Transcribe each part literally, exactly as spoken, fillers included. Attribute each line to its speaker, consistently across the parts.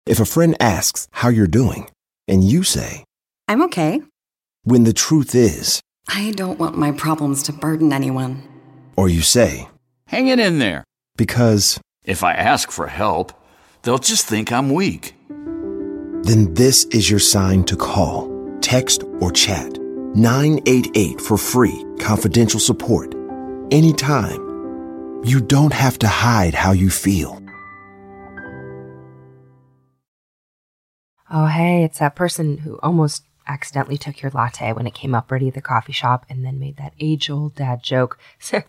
Speaker 1: If a friend asks how you're doing, and you say,
Speaker 2: I'm okay.
Speaker 1: When the truth is,
Speaker 2: I don't want my problems to burden anyone.
Speaker 1: Or you say,
Speaker 3: Hang it in there.
Speaker 1: Because
Speaker 3: if I ask for help, they'll just think I'm weak.
Speaker 1: Then this is your sign to call, text, or chat nine eight eight for free, confidential support. Anytime. You don't have to hide how you feel.
Speaker 4: Oh, hey, it's that person who almost accidentally took your latte when it came up ready at the coffee shop and then made that age-old dad joke.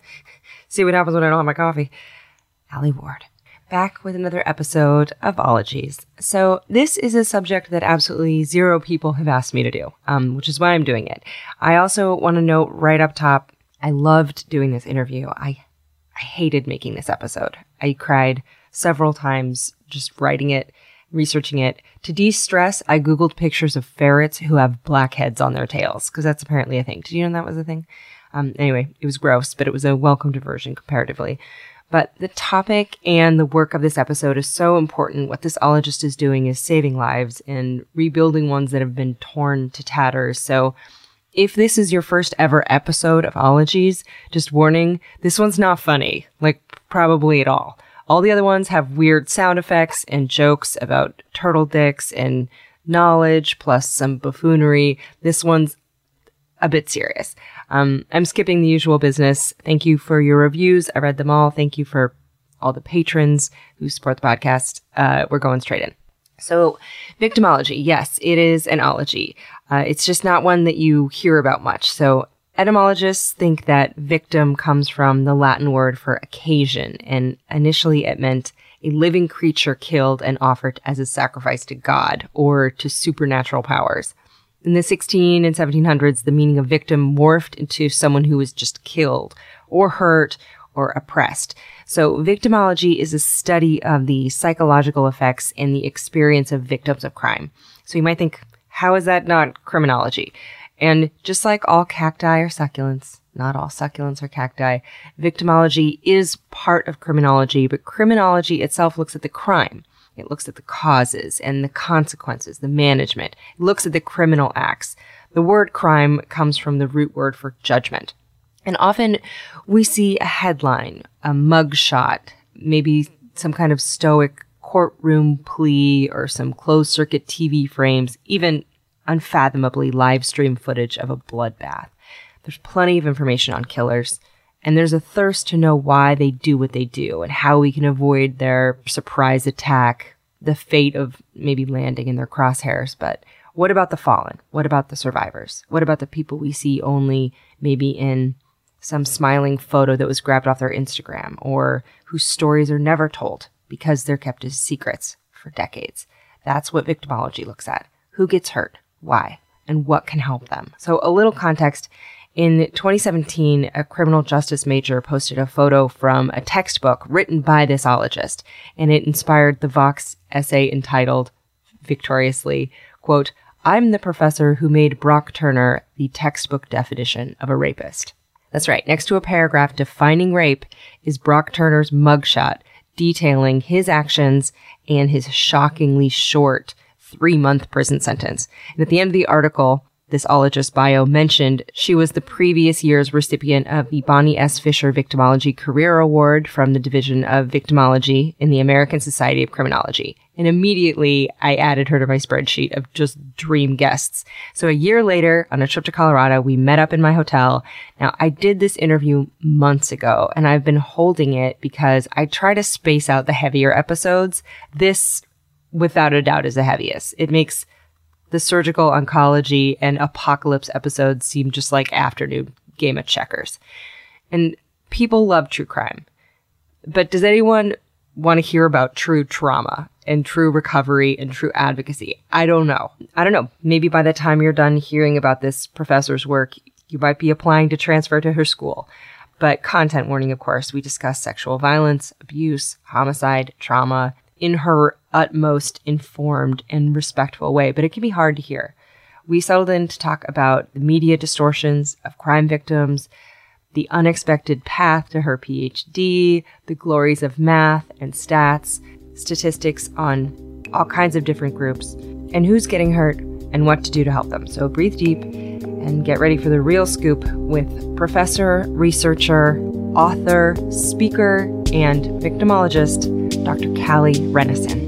Speaker 4: See what happens when I don't have my coffee. Allie Ward, back with another episode of Ologies. So this is a subject that absolutely zero people have asked me to do, um, which is why I'm doing it. I also want to note right up top, I loved doing this interview. I, I hated making this episode. I cried several times just writing it, researching it. To de-stress, I Googled pictures of ferrets who have black heads on their tails, because that's apparently a thing. Did you know that was a thing? Um, anyway, it was gross, but it was a welcome diversion comparatively. But the topic and the work of this episode is so important. What this ologist is doing is saving lives and rebuilding ones that have been torn to tatters. So if this is your first ever episode of Ologies, just warning, this one's not funny, like probably at all. All the other ones have weird sound effects and jokes about turtle dicks and knowledge, plus some buffoonery. This one's a bit serious. Um, I'm skipping the usual business. Thank you for your reviews. I read them all. Thank you for all the patrons who support the podcast. Uh, we're going straight in. So, victimology. Yes, it is an ology. Uh, it's just not one that you hear about much. So, etymologists think that victim comes from the Latin word for occasion, and initially it meant a living creature killed and offered as a sacrifice to God or to supernatural powers. In the sixteen and seventeen hundreds, the meaning of victim morphed into someone who was just killed or hurt or oppressed. So victimology is a study of the psychological effects and the experience of victims of crime. So you might think, how is that not criminology? And just like all cacti are succulents, not all succulents are cacti, victimology is part of criminology, but criminology itself looks at the crime. It looks at the causes and the consequences, the management. It looks at the criminal acts. The word crime comes from the root word for judgment. And often we see a headline, a mugshot, maybe some kind of stoic courtroom plea or some closed-circuit T V frames, even unfathomably live stream footage of a bloodbath. There's plenty of information on killers, and there's a thirst to know why they do what they do and how we can avoid their surprise attack, the fate of maybe landing in their crosshairs. But what about the fallen? What about the survivors? What about the people we see only maybe in some smiling photo that was grabbed off their Instagram, or whose stories are never told because they're kept as secrets for decades? That's what victimology looks at. Who gets hurt? Why? And what can help them? So a little context. In twenty seventeen, a criminal justice major posted a photo from a textbook written by this ologist, and it inspired the Vox essay entitled, victoriously, quote, "I'm the professor who made Brock Turner the textbook definition of a rapist." That's right. Next to a paragraph defining rape is Brock Turner's mugshot detailing his actions and his shockingly short three-month prison sentence. And at the end of the article, this ologist bio mentioned she was the previous year's recipient of the Bonnie S. Fisher Victimology Career Award from the Division of Victimology in the American Society of Criminology. And immediately I added her to my spreadsheet of just dream guests. So a year later, on a trip to Colorado, we met up in my hotel. Now, I did this interview months ago, and I've been holding it because I try to space out the heavier episodes. This, without a doubt, is the heaviest. It makes the surgical oncology and apocalypse episodes seem just like afternoon game of checkers. And people love true crime. But does anyone want to hear about true trauma and true recovery and true advocacy? I don't know. I don't know. Maybe by the time you're done hearing about this professor's work, you might be applying to transfer to her school. But content warning, of course, we discuss sexual violence, abuse, homicide, trauma, in her utmost informed and respectful way, but it can be hard to hear. We settled in to talk about the media distortions of crime victims, the unexpected path to her P H D, the glories of math and stats, statistics on all kinds of different groups, and who's getting hurt and what to do to help them. So breathe deep and get ready for the real scoop with professor, researcher, author, speaker, and victimologist, Doctor Callie Rennison.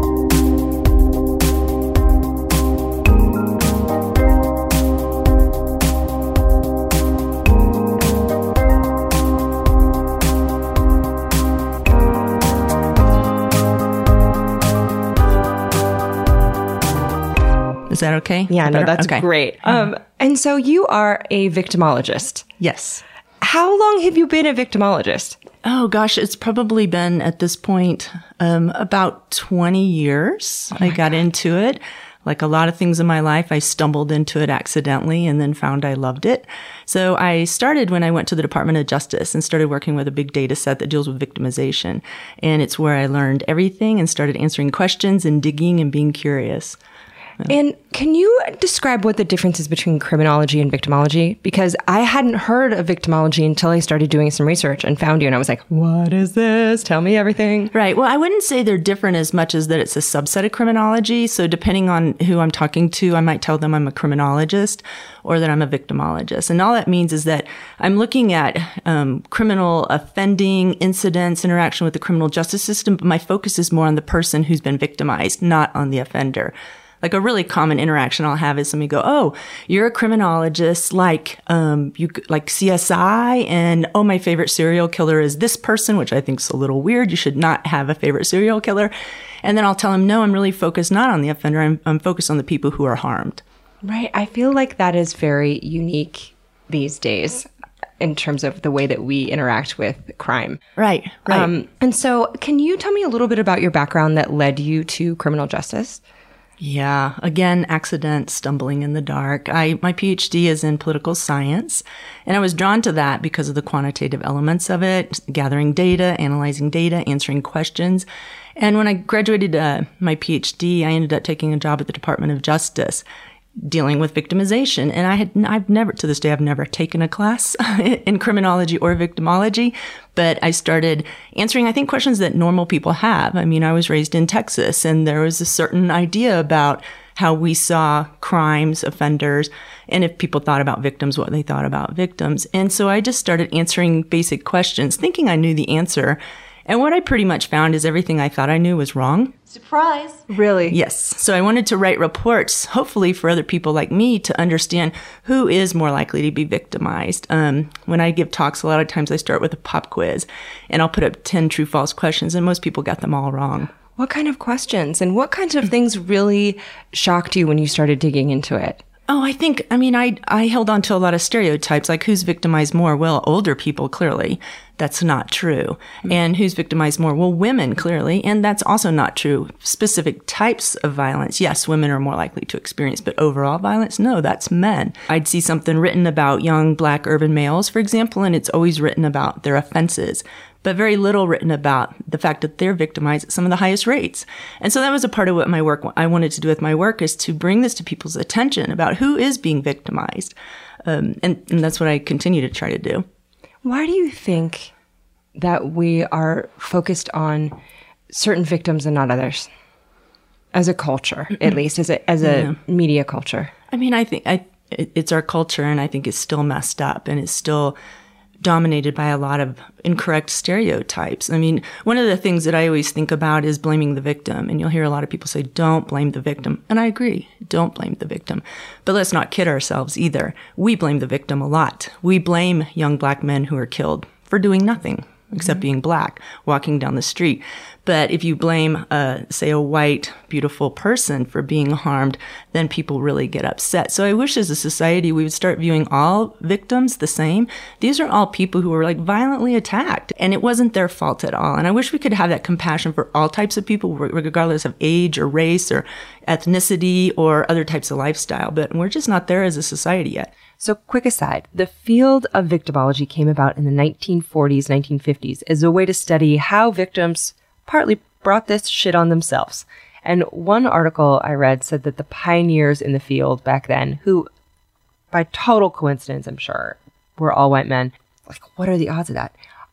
Speaker 5: Is that okay?
Speaker 4: Yeah, no, that's
Speaker 5: okay.
Speaker 4: great. Um, and so you are a victimologist.
Speaker 5: Yes.
Speaker 4: How long have you been a victimologist?
Speaker 5: Oh, gosh, it's probably been at this point um, about twenty years. Oh I got God. into it. Like a lot of things in my life, I stumbled into it accidentally and then found I loved it. So I started when I went to the Department of Justice and started working with a big data set that deals with victimization. And it's where I learned everything and started answering questions and digging and being curious.
Speaker 4: And can you describe what the difference is between criminology and victimology? Because I hadn't heard of victimology until I started doing some research and found you. And I was like, what is this? Tell me everything.
Speaker 5: Right. Well, I wouldn't say they're different as much as that it's a subset of criminology. So depending on who I'm talking to, I might tell them I'm a criminologist or that I'm a victimologist. And all that means is that I'm looking at um, criminal offending incidents, interaction with the criminal justice system, but my focus is more on the person who's been victimized, not on the offender. Like a really common interaction I'll have is somebody go, oh, you're a criminologist like um, you like C S I, and oh, my favorite serial killer is this person, which I think is a little weird. You should not have a favorite serial killer. And then I'll tell them, no, I'm really focused not on the offender. I'm, I'm focused on the people who are harmed.
Speaker 4: Right. I feel like that is very unique these days in terms of the way that we interact with crime.
Speaker 5: Right, right. Um,
Speaker 4: and so can you tell me a little bit about your background that led you to criminal justice?
Speaker 5: Yeah. Again, accident, stumbling in the dark. I, my PhD is in political science, and I was drawn to that because of the quantitative elements of it, gathering data, analyzing data, answering questions. And when I graduated uh, my PhD, I ended up taking a job at the Department of Justice dealing with victimization. And I had, I've never, to this day, I've never taken a class in criminology or victimology, but I started answering, I think, questions that normal people have. I mean, I was raised in Texas, and there was a certain idea about how we saw crimes, offenders, and if people thought about victims, what they thought about victims. And so I just started answering basic questions, thinking I knew the answer. And what I pretty much found is everything I thought I knew was wrong.
Speaker 6: Surprise.
Speaker 4: Really?
Speaker 5: Yes. So I wanted to write reports, hopefully for other people like me, to understand who is more likely to be victimized. Um, when I give talks, a lot of times I start with a pop quiz, and I'll put up ten true false questions, and most people got them all wrong.
Speaker 4: What kind of questions and what kinds of things really shocked you when you started digging into it?
Speaker 5: Oh, I think, I mean, I I held on to a lot of stereotypes, like who's victimized more? Well, older people, clearly. That's not true. Mm-hmm. And who's victimized more? Well, women, clearly. And that's also not true. Specific types of violence, yes, women are more likely to experience, but overall violence, no, that's men. I'd see something written about young black urban males, for example, and it's always written about their offenses, but very little written about the fact that they're victimized at some of the highest rates. And so that was a part of what my work, I wanted to do with my work, is to bring this to people's attention about who is being victimized. Um, and, and that's what I continue to try to do.
Speaker 4: Why do you think that we are focused on certain victims and not others? As a culture, at least, as a, as a yeah. media culture.
Speaker 5: I mean, I think I, it's our culture, and I think it's still messed up, and it's still dominated by a lot of incorrect stereotypes. I mean, one of the things that I always think about is blaming the victim. And you'll hear a lot of people say, don't blame the victim. And I agree, don't blame the victim. But let's not kid ourselves either. We blame the victim a lot. We blame young black men who are killed for doing nothing except mm-hmm. being black, walking down the street. But if you blame, uh, say, a white, beautiful person for being harmed, then people really get upset. So I wish as a society we would start viewing all victims the same. These are all people who were like violently attacked, and it wasn't their fault at all. And I wish we could have that compassion for all types of people, regardless of age or race or ethnicity or other types of lifestyle. But we're just not there as a society yet.
Speaker 4: So quick aside, the field of victimology came about in the nineteen forties, nineteen fifties as a way to study how victims partly brought this shit on themselves. And one article I read said that the pioneers in the field back then, who by total coincidence, I'm sure, were all white men. Like, what are the odds of that?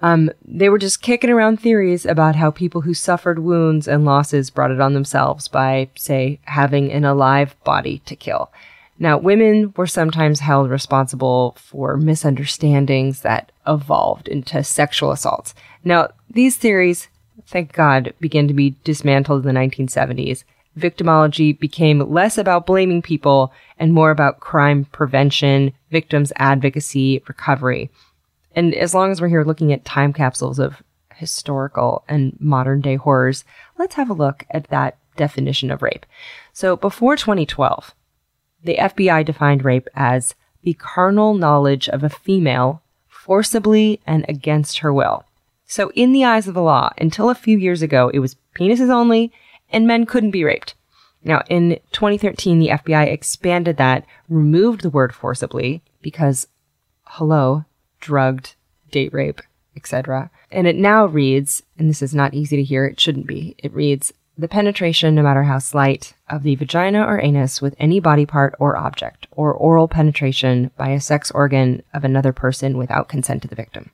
Speaker 4: Um, they were just kicking around theories about how people who suffered wounds and losses brought it on themselves by, say, having an alive body to kill. Now, women were sometimes held responsible for misunderstandings that evolved into sexual assaults. Now, these theories, thank God, began to be dismantled in the nineteen seventies. Victimology became less about blaming people and more about crime prevention, victims advocacy, recovery. And as long as we're here looking at time capsules of historical and modern day horrors, let's have a look at that definition of rape. So before twenty twelve, the F B I defined rape as the carnal knowledge of a female forcibly and against her will. So in the eyes of the law, until a few years ago, it was penises only and men couldn't be raped. Now, in twenty thirteen, the F B I expanded that, removed the word forcibly because, hello, drugged, date rape, et cetera. And it now reads, and this is not easy to hear, it shouldn't be, it reads, the penetration, no matter how slight, of the vagina or anus with any body part or object, or oral penetration by a sex organ of another person without consent to the victim.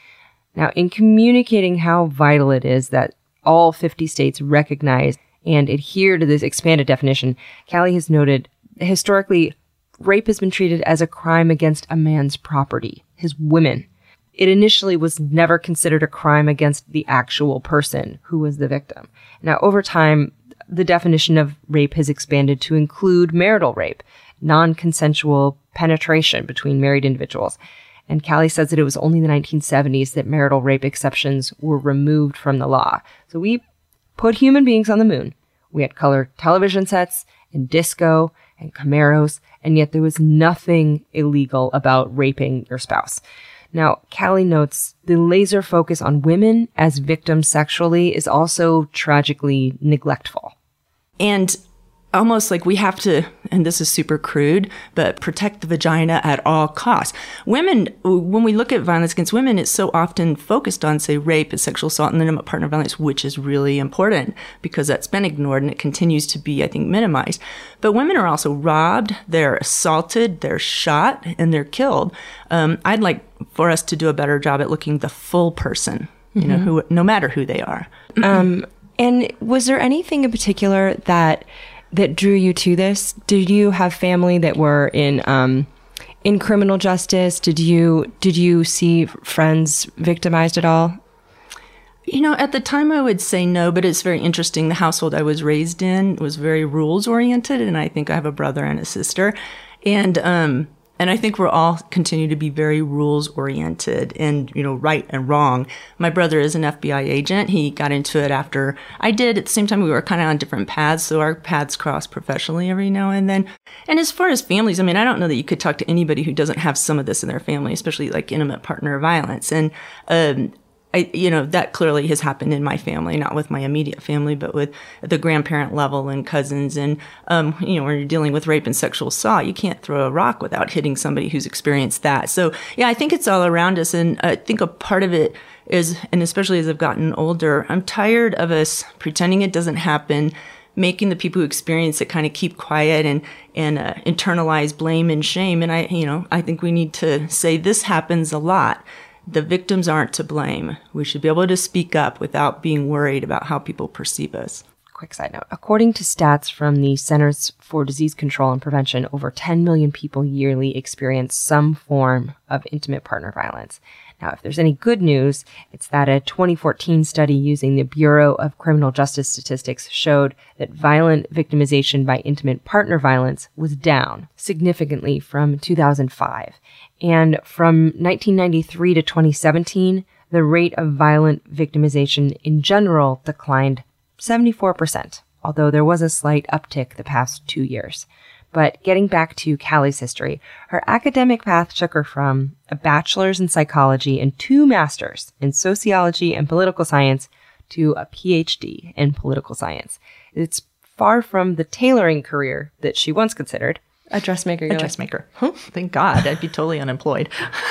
Speaker 4: Now, in communicating how vital it is that all fifty states recognize and adhere to this expanded definition, Callie has noted, historically, rape has been treated as a crime against a man's property, his women. It initially was never considered a crime against the actual person who was the victim. Now, over time, the definition of rape has expanded to include marital rape, non-consensual penetration between married individuals. And Callie says that it was only in the nineteen seventies that marital rape exceptions were removed from the law. So we put human beings on the moon. We had color television sets and disco and Camaros, and yet there was nothing illegal about raping your spouse. Now, Callie notes the laser focus on women as victims sexually is also tragically neglectful.
Speaker 5: And almost like we have to, and this is super crude, but protect the vagina at all costs. Women, when we look at violence against women, it's so often focused on, say, rape and sexual assault and intimate partner violence, which is really important because that's been ignored and it continues to be, I think, minimized. But women are also robbed, they're assaulted, they're shot, and they're killed. Um, I'd like for us to do a better job at looking the full person, you mm-hmm. know, who, no matter who they are.
Speaker 4: Um, and was there anything in particular that that drew you to this? Did you have family that were in um, in criminal justice? Did you did you see friends victimized at all?
Speaker 5: You know, at the time I would say no, but it's very interesting. The household I was raised in was very rules oriented, and I think I have a brother and a sister, and um, and I think we're all continue to be very rules oriented and, you know, right and wrong. My brother is an F B I agent. He got into it after I did. At the same time, we were kind of on different paths, so our paths cross professionally every now and then. And as far as families, I mean, I don't know that you could talk to anybody who doesn't have some of this in their family, especially like intimate partner violence. And um I, you know, that clearly has happened in my family, not with my immediate family, but with the grandparent level and cousins. And, um, you know, when you're dealing with rape and sexual assault, you can't throw a rock without hitting somebody who's experienced that. So, yeah, I think it's all around us. And I think a part of it is, and especially as I've gotten older, I'm tired of us pretending it doesn't happen, making the people who experience it kind of keep quiet and, and uh, internalize blame and shame. And I, you know, I think we need to say this happens a lot. The victims aren't to blame. We should be able to speak up without being worried about how people perceive us.
Speaker 4: Quick side note. According to stats from the Centers for Disease Control and Prevention, over ten million people yearly experience some form of intimate partner violence. Now, if there's any good news, it's that a twenty fourteen study using the Bureau of Criminal Justice Statistics showed that violent victimization by intimate partner violence was down significantly from two thousand five. And from nineteen ninety-three to twenty seventeen, the rate of violent victimization in general declined seventy-four percent, although there was a slight uptick the past two years. But getting back to Callie's history, her academic path took her from a bachelor's in psychology and two masters in sociology and political science to a P H D in political science. It's far from the tailoring career that she once considered. A dressmaker.
Speaker 5: A dressmaker. Like, oh, thank God. I'd be totally unemployed.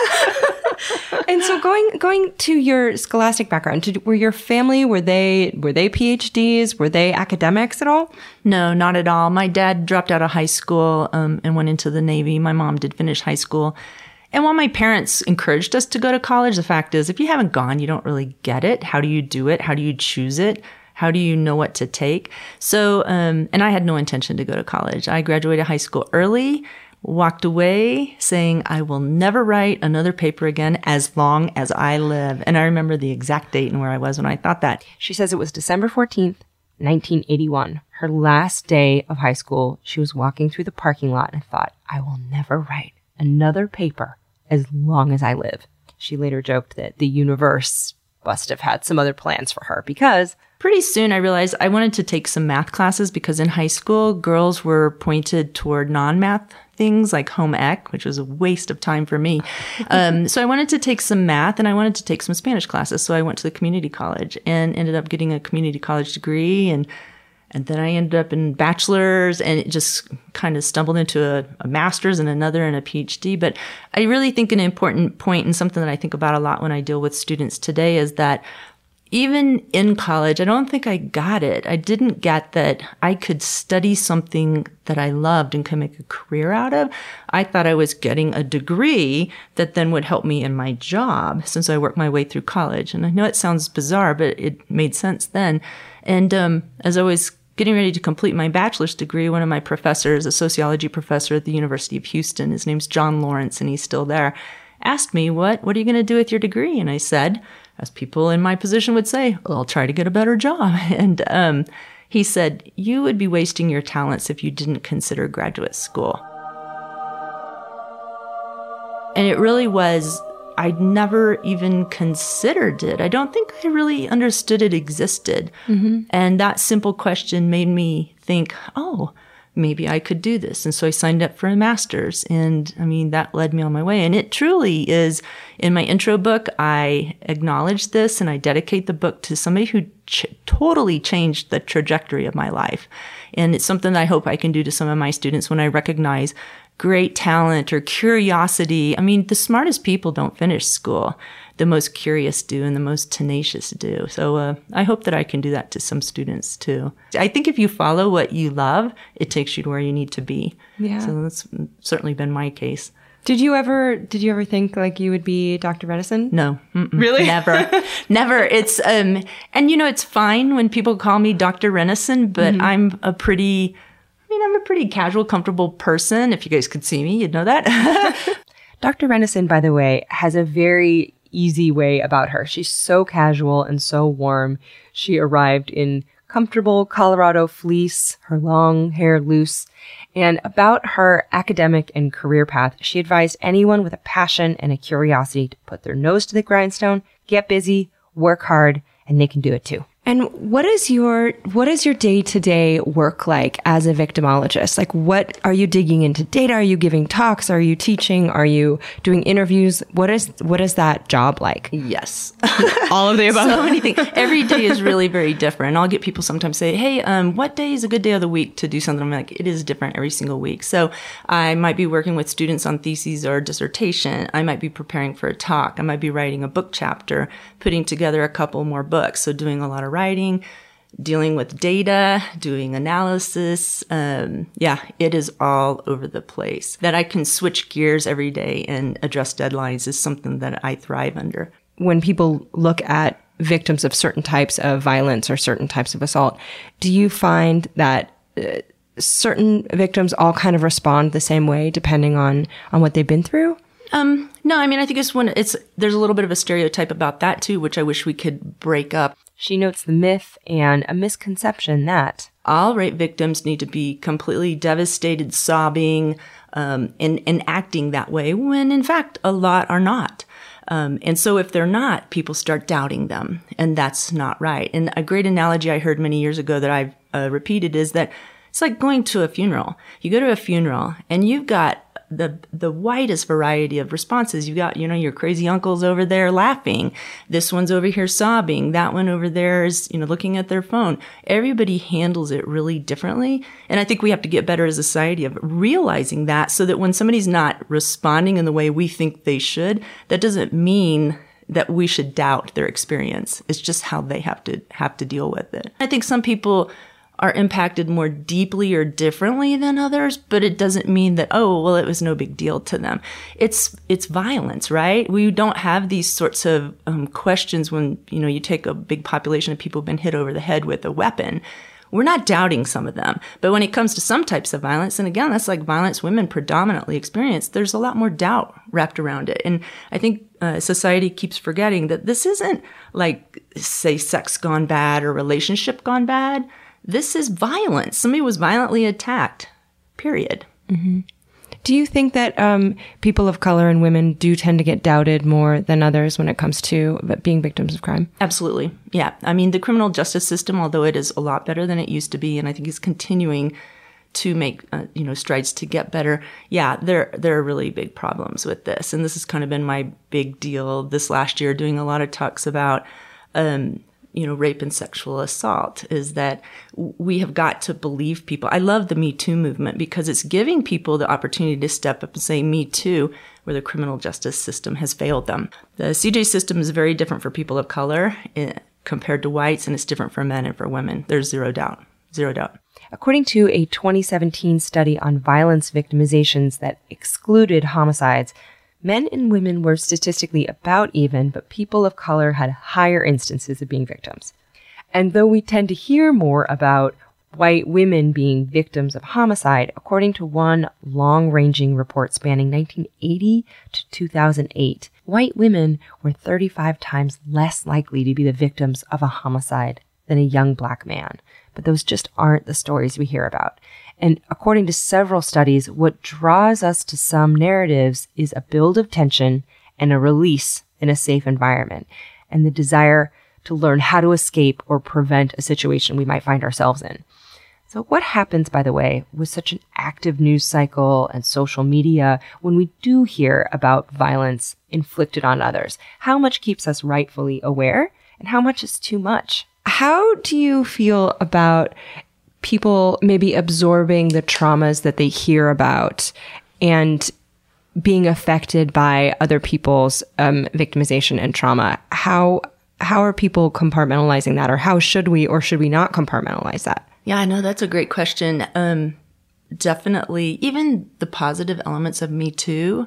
Speaker 4: And so going going to your scholastic background, did, were your family, were they were they P H Ds? Were they academics at all?
Speaker 5: No, not at all. My dad dropped out of high school um, and went into the Navy. My mom did finish high school. And while my parents encouraged us to go to college, the fact is, if you haven't gone, you don't really get it. How do you do it? How do you choose it? How do you know what to take? So, um, and I had no intention to go to college. I graduated high school early, walked away saying, I will never write another paper again as long as I live. And I remember the exact date and where I was when I thought that.
Speaker 4: She says it was December fourteenth, nineteen eighty-one. Her last day of high school, she was walking through the parking lot and thought, I will never write another paper as long as I live. She later joked that the universe must have had some other plans for her because
Speaker 5: pretty soon I realized I wanted to take some math classes because in high school, girls were pointed toward non-math things like home ec, which was a waste of time for me. Um, so I wanted to take some math and I wanted to take some Spanish classes. So I went to the community college and ended up getting a community college degree. And And then I ended up in bachelor's and it just kind of stumbled into a, a master's and another and a PhD. But I really think an important point and something that I think about a lot when I deal with students today is that even in college, I don't think I got it. I didn't get that I could study something that I loved and could make a career out of. I thought I was getting a degree that then would help me in my job since I worked my way through college. And I know it sounds bizarre, but it made sense then. And um, as I was getting ready to complete my bachelor's degree, one of my professors, a sociology professor at the University of Houston, his name's John Lawrence, and he's still there, asked me, what, what are you going to do with your degree? And I said, as people in my position would say, well, I'll try to get a better job. And um, he said, you would be wasting your talents if you didn't consider graduate school. And it really was, I'd never even considered it. I don't think I really understood it existed. Mm-hmm. And that simple question made me think, oh, maybe I could do this. And so I signed up for a master's. And I mean, that led me on my way. And it truly is, in my intro book, I acknowledge this and I dedicate the book to somebody who ch- totally changed the trajectory of my life. And it's something that I hope I can do to some of my students when I recognize great talent or curiosity. I mean, the smartest people don't finish school. The most curious do and the most tenacious do. So uh, I hope that I can do that to some students too. I think if you follow what you love, it takes you to where you need to be. Yeah. So that's certainly been my case.
Speaker 4: Did you ever, did you ever think like you would be Doctor Renneson?
Speaker 5: No. Mm-mm.
Speaker 4: Really?
Speaker 5: Never. Never. It's, um, and you know, it's fine when people call me Doctor Renneson, but mm-hmm. I'm a pretty, I mean, I'm a pretty casual, comfortable person. If you guys could see me, you'd know that.
Speaker 4: Doctor Renneson, by the way, has a very easy way about her. She's so casual and so warm. She arrived in comfortable Colorado fleece, her long hair loose. And about her academic and career path, she advised anyone with a passion and a curiosity to put their nose to the grindstone, get busy, work hard, and they can do it too. And what is your what is your day-to-day work like as a victimologist? Like, what are you digging into data? Are you giving talks? Are you teaching? Are you doing interviews? What is what is that job like?
Speaker 5: Yes.
Speaker 4: All of the above.
Speaker 5: So many things. Every day is really very different. I'll get people sometimes say, hey, um, what day is a good day of the week to do something? I'm like, it is different every single week. So I might be working with students on theses or dissertation. I might be preparing for a talk. I might be writing a book chapter, putting together a couple more books. So doing a lot of writing, dealing with data, doing analysis. Um, yeah, it is all over the place. That I can switch gears every day and address deadlines is something that I thrive under.
Speaker 4: When people look at victims of certain types of violence or certain types of assault, do you find that uh, certain victims all kind of respond the same way depending on, on what they've been through?
Speaker 5: Um, no, I mean, I think it's when it's, there's a little bit of a stereotype about that too, which I wish we could break up.
Speaker 4: She notes the myth and a misconception that
Speaker 5: all rape victims need to be completely devastated, sobbing, um, and, and acting that way when in fact a lot are not. Um, and so if they're not, people start doubting them, and that's not right. And a great analogy I heard many years ago that I've uh, repeated is that it's like going to a funeral. You go to a funeral and you've got the the widest variety of responses. You got, you know, your crazy uncles over there laughing. This one's over here sobbing. That one over there is, you know, looking at their phone. Everybody handles it really differently. And I think we have to get better as a society of realizing that, so that when somebody's not responding in the way we think they should, that doesn't mean that we should doubt their experience. It's just how they have to have to deal with it. I think some people are impacted more deeply or differently than others, but it doesn't mean that, oh, well, it was no big deal to them. It's it's violence, right? We don't have these sorts of um, questions when, you know, you take a big population of people who've been hit over the head with a weapon. We're not doubting some of them. But when it comes to some types of violence, and again, that's like violence women predominantly experience, there's a lot more doubt wrapped around it. And I think uh, society keeps forgetting that this isn't like, say, sex gone bad or relationship gone bad. This is violence. Somebody was violently attacked, period.
Speaker 4: Mm-hmm. Do you think that um, people of color and women do tend to get doubted more than others when it comes to being victims of crime?
Speaker 5: Absolutely. Yeah. I mean, the criminal justice system, although it is a lot better than it used to be, and I think is continuing to make, uh, you know, strides to get better. Yeah, there, there are really big problems with this. And this has kind of been my big deal this last year, doing a lot of talks about, um, you know, rape and sexual assault, is that we have got to believe people. I love the Me Too movement because it's giving people the opportunity to step up and say, Me Too, where the criminal justice system has failed them. The C J system is very different for people of color eh, compared to whites, and it's different for men and for women. There's zero doubt. Zero doubt.
Speaker 4: According to a twenty seventeen study on violence victimizations that excluded homicides, men and women were statistically about even, but people of color had higher instances of being victims. And though we tend to hear more about white women being victims of homicide, according to one long-ranging report spanning nineteen eighty to two thousand eight, white women were thirty-five times less likely to be the victims of a homicide than a young black man. But those just aren't the stories we hear about. And according to several studies, what draws us to some narratives is a build of tension and a release in a safe environment, and the desire to learn how to escape or prevent a situation we might find ourselves in. So what happens, by the way, with such an active news cycle and social media when we do hear about violence inflicted on others? How much keeps us rightfully aware, and how much is too much? How do you feel about people maybe absorbing the traumas that they hear about and being affected by other people's um, victimization and trauma? How how are people compartmentalizing that, or how should we or should we not compartmentalize that?
Speaker 5: Yeah, I know that's a great question. Um, definitely, even the positive elements of Me Too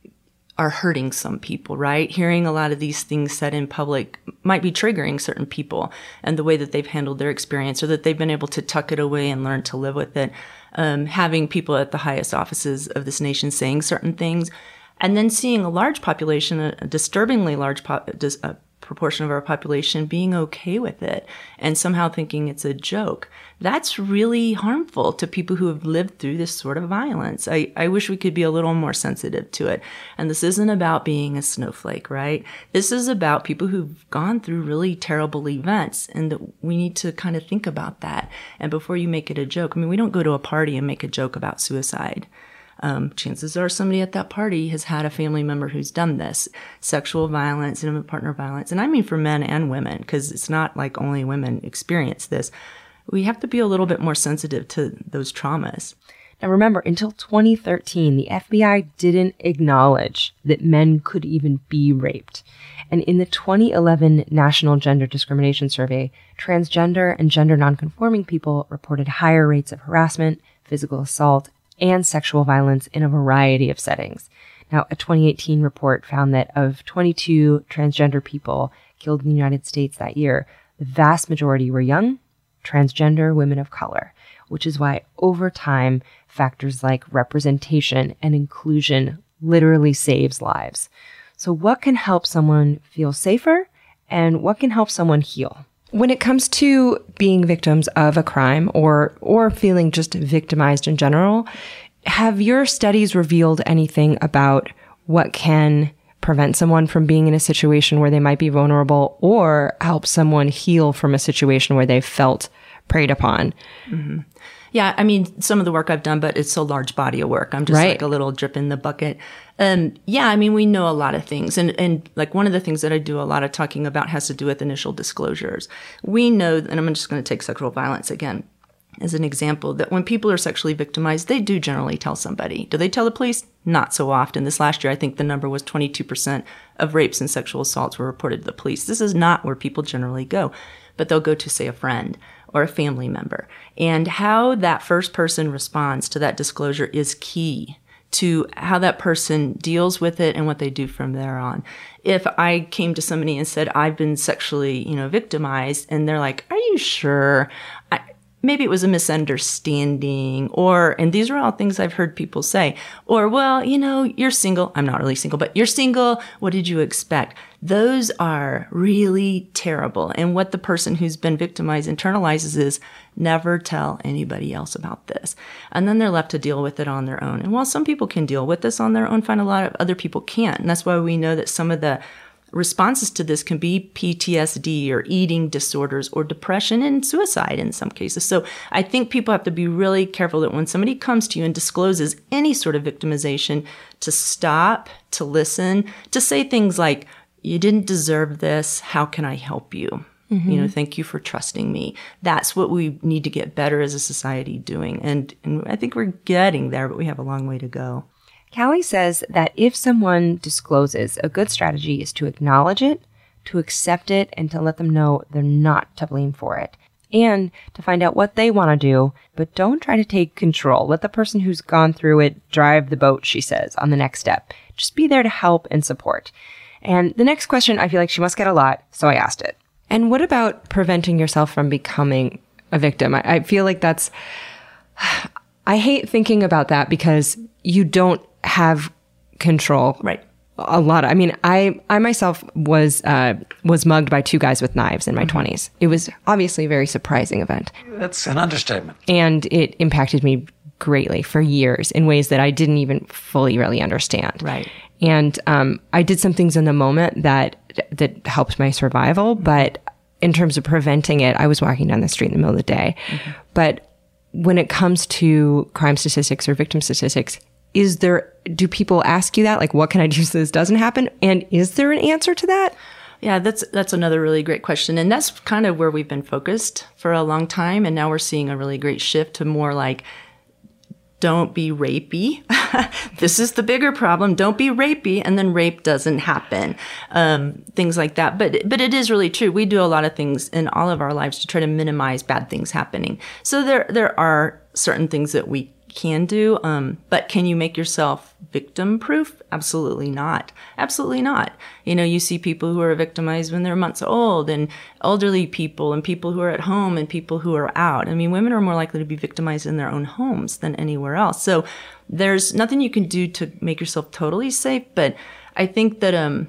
Speaker 5: are hurting some people, right? Hearing a lot of these things said in public might be triggering certain people, and the way that they've handled their experience, or that they've been able to tuck it away and learn to live with it. Um, having people at the highest offices of this nation saying certain things, and then seeing a large population, a disturbingly large po- dis- a proportion of our population being okay with it and somehow thinking it's a joke. That's really harmful to people who have lived through this sort of violence. I, I wish we could be a little more sensitive to it. And this isn't about being a snowflake, right? This is about people who've gone through really terrible events, and that we need to kind of think about that. And before you make it a joke, I mean, we don't go to a party and make a joke about suicide. Um, chances are somebody at that party has had a family member who's done this. Sexual violence, intimate partner violence. And I mean for men and women, because it's not like only women experience this. We have to be a little bit more sensitive to those traumas.
Speaker 4: Now remember, until twenty thirteen, the F B I didn't acknowledge that men could even be raped. And in the twenty eleven National Gender Discrimination Survey, transgender and gender nonconforming people reported higher rates of harassment, physical assault, and sexual violence in a variety of settings. Now, a twenty eighteen report found that of twenty-two transgender people killed in the United States that year, the vast majority were young, transgender women of color, which is why over time, factors like representation and inclusion literally saves lives. So what can help someone feel safer, and what can help someone heal? When it comes to being victims of a crime or or feeling just victimized in general, have your studies revealed anything about what can prevent someone from being in a situation where they might be vulnerable, or help someone heal from a situation where they've felt preyed upon?
Speaker 5: Mm-hmm. Yeah, I mean, some of the work I've done, but it's a large body of work. I'm just
Speaker 4: right.
Speaker 5: like a little drip in the bucket. Um, yeah, I mean, we know a lot of things. And, and like one of the things that I do a lot of talking about has to do with initial disclosures. We know, and I'm just going to take sexual violence again as an example, that when people are sexually victimized, they do generally tell somebody. Do they tell the police? Not so often. This last year, I think the number was twenty-two percent of rapes and sexual assaults were reported to the police. This is not where people generally go, but they'll go to, say, a friend or a family member. And how that first person responds to that disclosure is key to how that person deals with it and what they do from there on. If I came to somebody and said, I've been sexually, you know, victimized, and they're like, are you sure? I, maybe it was a misunderstanding, or, and these are all things I've heard people say, or, well, you know, you're single. I'm not really single, but you're single. What did you expect? Those are really terrible. And what the person who's been victimized internalizes is never tell anybody else about this. And then they're left to deal with it on their own. And while some people can deal with this on their own, find a lot of other people can't. And that's why we know that some of the responses to this can be P T S D or eating disorders or depression and suicide in some cases. So I think people have to be really careful that when somebody comes to you and discloses any sort of victimization, to stop, to listen, to say things like, you didn't deserve this. How can I help you? Mm-hmm. You know, thank you for trusting me. That's what we need to get better as a society doing. And, and I think we're getting there, but we have a long way to go.
Speaker 4: Callie says that if someone discloses, a good strategy is to acknowledge it, to accept it, and to let them know they're not to blame for it. And to find out what they want to do, but don't try to take control. Let the person who's gone through it drive the boat, she says, on the next step. Just be there to help and support. And the next question, I feel like she must get a lot, so I asked it. And what about preventing yourself from becoming a victim? I, I feel like that's, I hate thinking about that because you don't have control.
Speaker 5: Right.
Speaker 4: A lot. Of, I mean, I, I myself was, uh, was mugged by two guys with knives in my twenties. It was obviously a very surprising event.
Speaker 6: That's an understatement.
Speaker 4: And it impacted me greatly for years in ways that I didn't even fully really understand.
Speaker 5: Right.
Speaker 4: And um, I did some things in the moment that that helped my survival, but in terms of preventing it, I was walking down the street in the middle of the day. Mm-hmm. But when it comes to crime statistics or victim statistics, is there, do people ask you that? Like, what can I do so this doesn't happen? And is there an answer to that?
Speaker 5: Yeah, that's that's another really great question. And that's kind of where we've been focused for a long time. And now we're seeing a really great shift to more like, don't be rapey. This is the bigger problem. Don't be rapey. And then rape doesn't happen. Um, things like that. But, but it is really true. We do a lot of things in all of our lives to try to minimize bad things happening. So there, there are certain things that we can do. Um, but can you make yourself victim proof? Absolutely not. Absolutely not. You know, you see people who are victimized when they're months old, and elderly people, and people who are at home, and people who are out. I mean, women are more likely to be victimized in their own homes than anywhere else. So there's nothing you can do to make yourself totally safe. But I think that, um,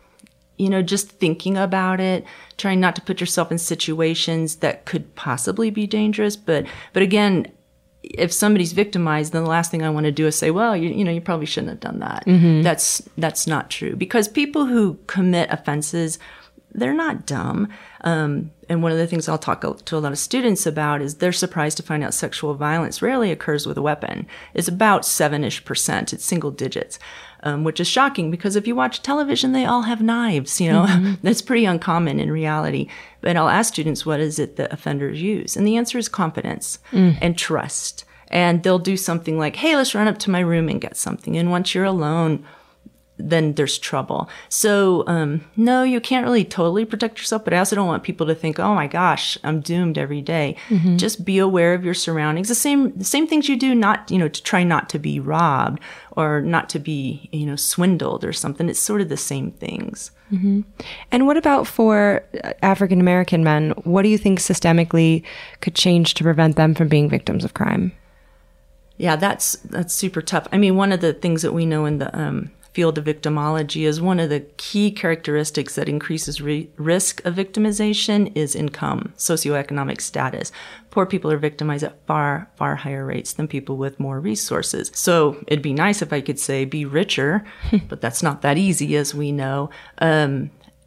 Speaker 5: you know, just thinking about it, trying not to put yourself in situations that could possibly be dangerous. But, but again, if somebody's victimized, then the last thing I want to do is say, well, you, you know, you probably shouldn't have done that. Mm-hmm. That's, that's not true, because people who commit offenses, they're not dumb. Um, and one of the things I'll talk to a lot of students about is they're surprised to find out sexual violence rarely occurs with a weapon. It's about seven-ish percent. It's single digits, um, which is shocking because if you watch television, they all have knives, you know. Mm-hmm. That's pretty uncommon in reality. But I'll ask students, what is it that offenders use? And the answer is confidence mm. and trust. And they'll do something like, hey, let's run up to my room and get something. And once you're alone, then there's trouble. So, um, no, you can't really totally protect yourself, but I also don't want people to think, oh my gosh, I'm doomed every day. Mm-hmm. Just be aware of your surroundings. The same, the same things you do not, you know, to try not to be robbed or not to be, you know, swindled or something. It's sort of the same things.
Speaker 4: Mm-hmm. And what about for African-American men? What do you think systemically could change to prevent them from being victims of crime?
Speaker 5: Yeah, that's, that's super tough. I mean, one of the things that we know in the, um, field of victimology is one of the key characteristics that increases re- risk of victimization is income, socioeconomic status. Poor people are victimized at far, far higher rates than people with more resources. So it'd be nice if I could say be richer, but that's not that easy, as we know. Um,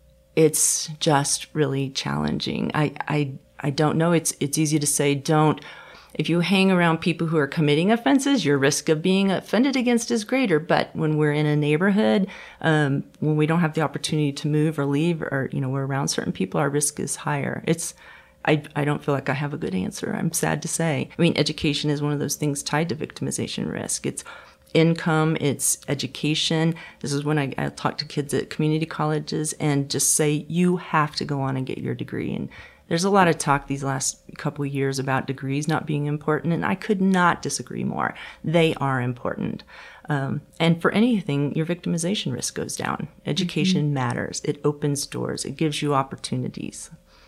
Speaker 5: it's just really challenging. I, I, I don't know. It's, it's easy to say don't. If you hang around people who are committing offenses, your risk of being offended against is greater. But when we're in a neighborhood, um, when we don't have the opportunity to move or leave, or, you know, we're around certain people, our risk is higher. It's, I, I don't feel like I have a good answer. I'm sad to say. I mean, education is one of those things tied to victimization risk. It's income, it's education. This is when I, I talk to kids at community colleges and just say, you have to go on and get your degree. And There's a lot of talk these last couple of years about degrees not being important, and I could not disagree more. They are important. Um, and for anything, your victimization risk goes down. Education mm-hmm. matters. It opens doors. It gives you opportunities.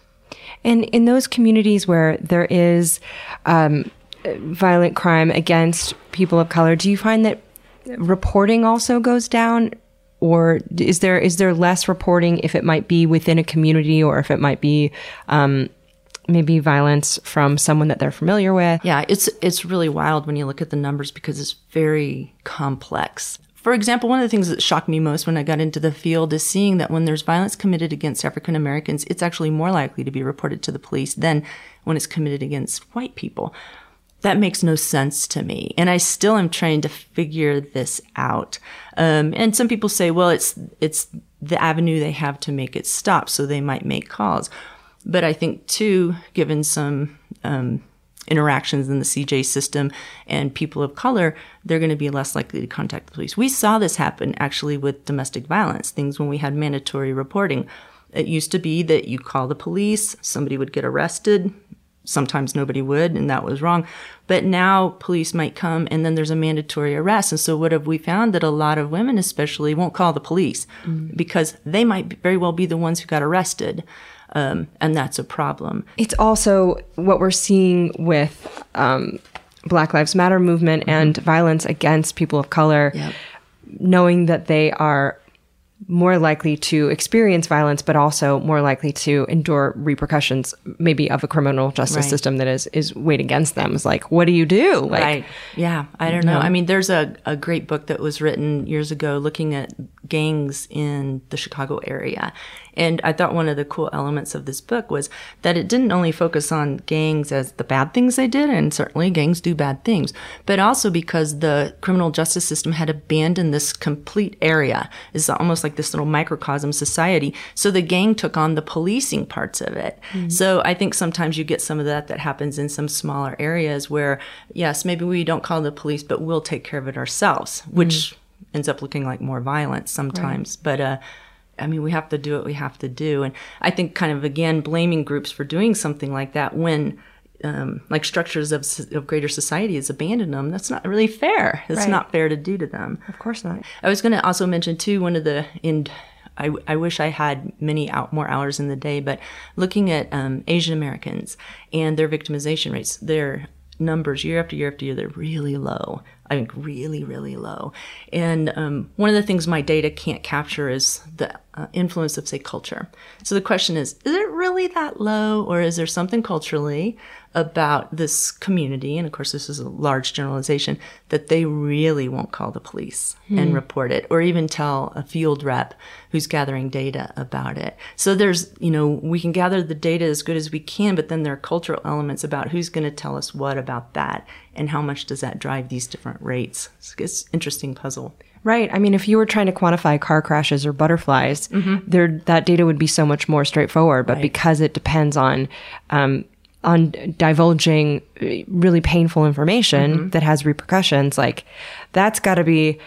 Speaker 4: And in those communities where there is um, violent crime against people of color, do you find that reporting also goes down? Or is there is there less reporting if it might be within a community, or if it might be um, maybe violence from someone that they're familiar with?
Speaker 5: Yeah, it's it's really wild when you look at the numbers because it's very complex. For example, one of the things that shocked me most when I got into the field is seeing that when there's violence committed against African Americans, it's actually more likely to be reported to the police than when it's committed against white people. That makes no sense to me. And I still am trying to figure this out. Um, and some people say, well, it's it's the avenue they have to make it stop, so they might make calls. But I think, too, given some um, interactions in the C J system and people of color, they're going to be less likely to contact the police. We saw this happen, actually, with domestic violence, things when we had mandatory reporting. It used to be that you call the police, somebody would get arrested. Sometimes nobody would, and that was wrong. But now police might come, and then there's a mandatory arrest. And so what have we found? That a lot of women especially won't call the police mm. because they might very well be the ones who got arrested. Um, and that's a problem.
Speaker 4: It's also what we're seeing with um, Black Lives Matter movement mm-hmm. and violence against people of color, yep. knowing that they are more likely to experience violence, but also more likely to endure repercussions, maybe of a criminal justice right. system that is is weighed against them. It's like, what do you do? Like,
Speaker 5: right. Yeah. I don't know. know. I mean, there's a, a great book that was written years ago looking at gangs in the Chicago area. And I thought one of the cool elements of this book was that it didn't only focus on gangs as the bad things they did, and certainly gangs do bad things, but also because the criminal justice system had abandoned this complete area. It's almost like this little microcosm society. So the gang took on the policing parts of it. Mm-hmm. So I think sometimes you get some of that that happens in some smaller areas where, yes, maybe we don't call the police, but we'll take care of it ourselves, which mm-hmm. ends up looking like more violence sometimes. Right. But, uh, I mean, we have to do what we have to do. And I think kind of, again, blaming groups for doing something like that when, um, like structures of, of greater society has abandoned them, that's not really fair. It's right. not fair to do to them.
Speaker 4: Of course not.
Speaker 5: I was going to also mention, too, one of the, in, I, I wish I had many out, more hours in the day, but looking at um, Asian Americans and their victimization rates, their numbers year after year after year, they're really low. I think really, really low. And um, one of the things my data can't capture is the uh, influence of, say, culture. So the question is, is it really that low, or is there something culturally about this community, and of course this is a large generalization, that they really won't call the police hmm. and report it, or even tell a field rep who's gathering data about it. So there's, you know, we can gather the data as good as we can, but then there are cultural elements about who's going to tell us what about that, and how much does that drive these different rates. It's an interesting puzzle.
Speaker 4: Right. I mean, if you were trying to quantify car crashes or butterflies, mm-hmm. there that data would be so much more straightforward. But right. because it depends on um, on divulging really painful information mm-hmm. that has repercussions, like that's got to be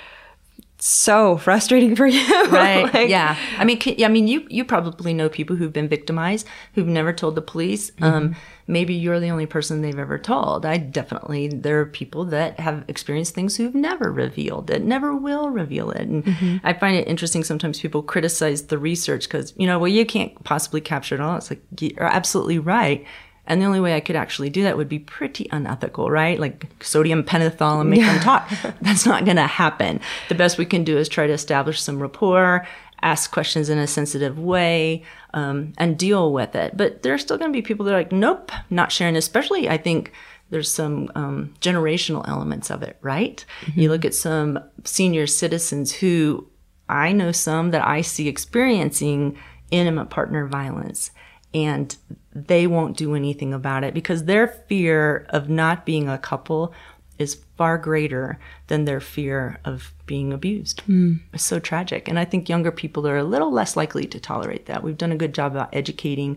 Speaker 4: so frustrating for you.
Speaker 5: Right.
Speaker 4: like,
Speaker 5: yeah. I mean, can, I mean, you, you probably know people who've been victimized, who've never told the police. Mm-hmm. Um, maybe you're the only person they've ever told. I definitely, there are people that have experienced things who've never revealed it, never will reveal it. And mm-hmm. I find it interesting. Sometimes people criticize the research because, you know, well, you can't possibly capture it all. It's like, you're absolutely right. And the only way I could actually do that would be pretty unethical, right? Like sodium pentothal and make them talk. That's not going to happen. The best we can do is try to establish some rapport, ask questions in a sensitive way, um, and deal with it. But there are still going to be people that are like, nope, not sharing. Especially, I think there's some um, generational elements of it, right? Mm-hmm. You look at some senior citizens who I know some that I see experiencing intimate partner violence. And they won't do anything about it because their fear of not being a couple is far greater than their fear of being abused. Mm. It's so tragic. And I think younger people are a little less likely to tolerate that. We've done a good job about educating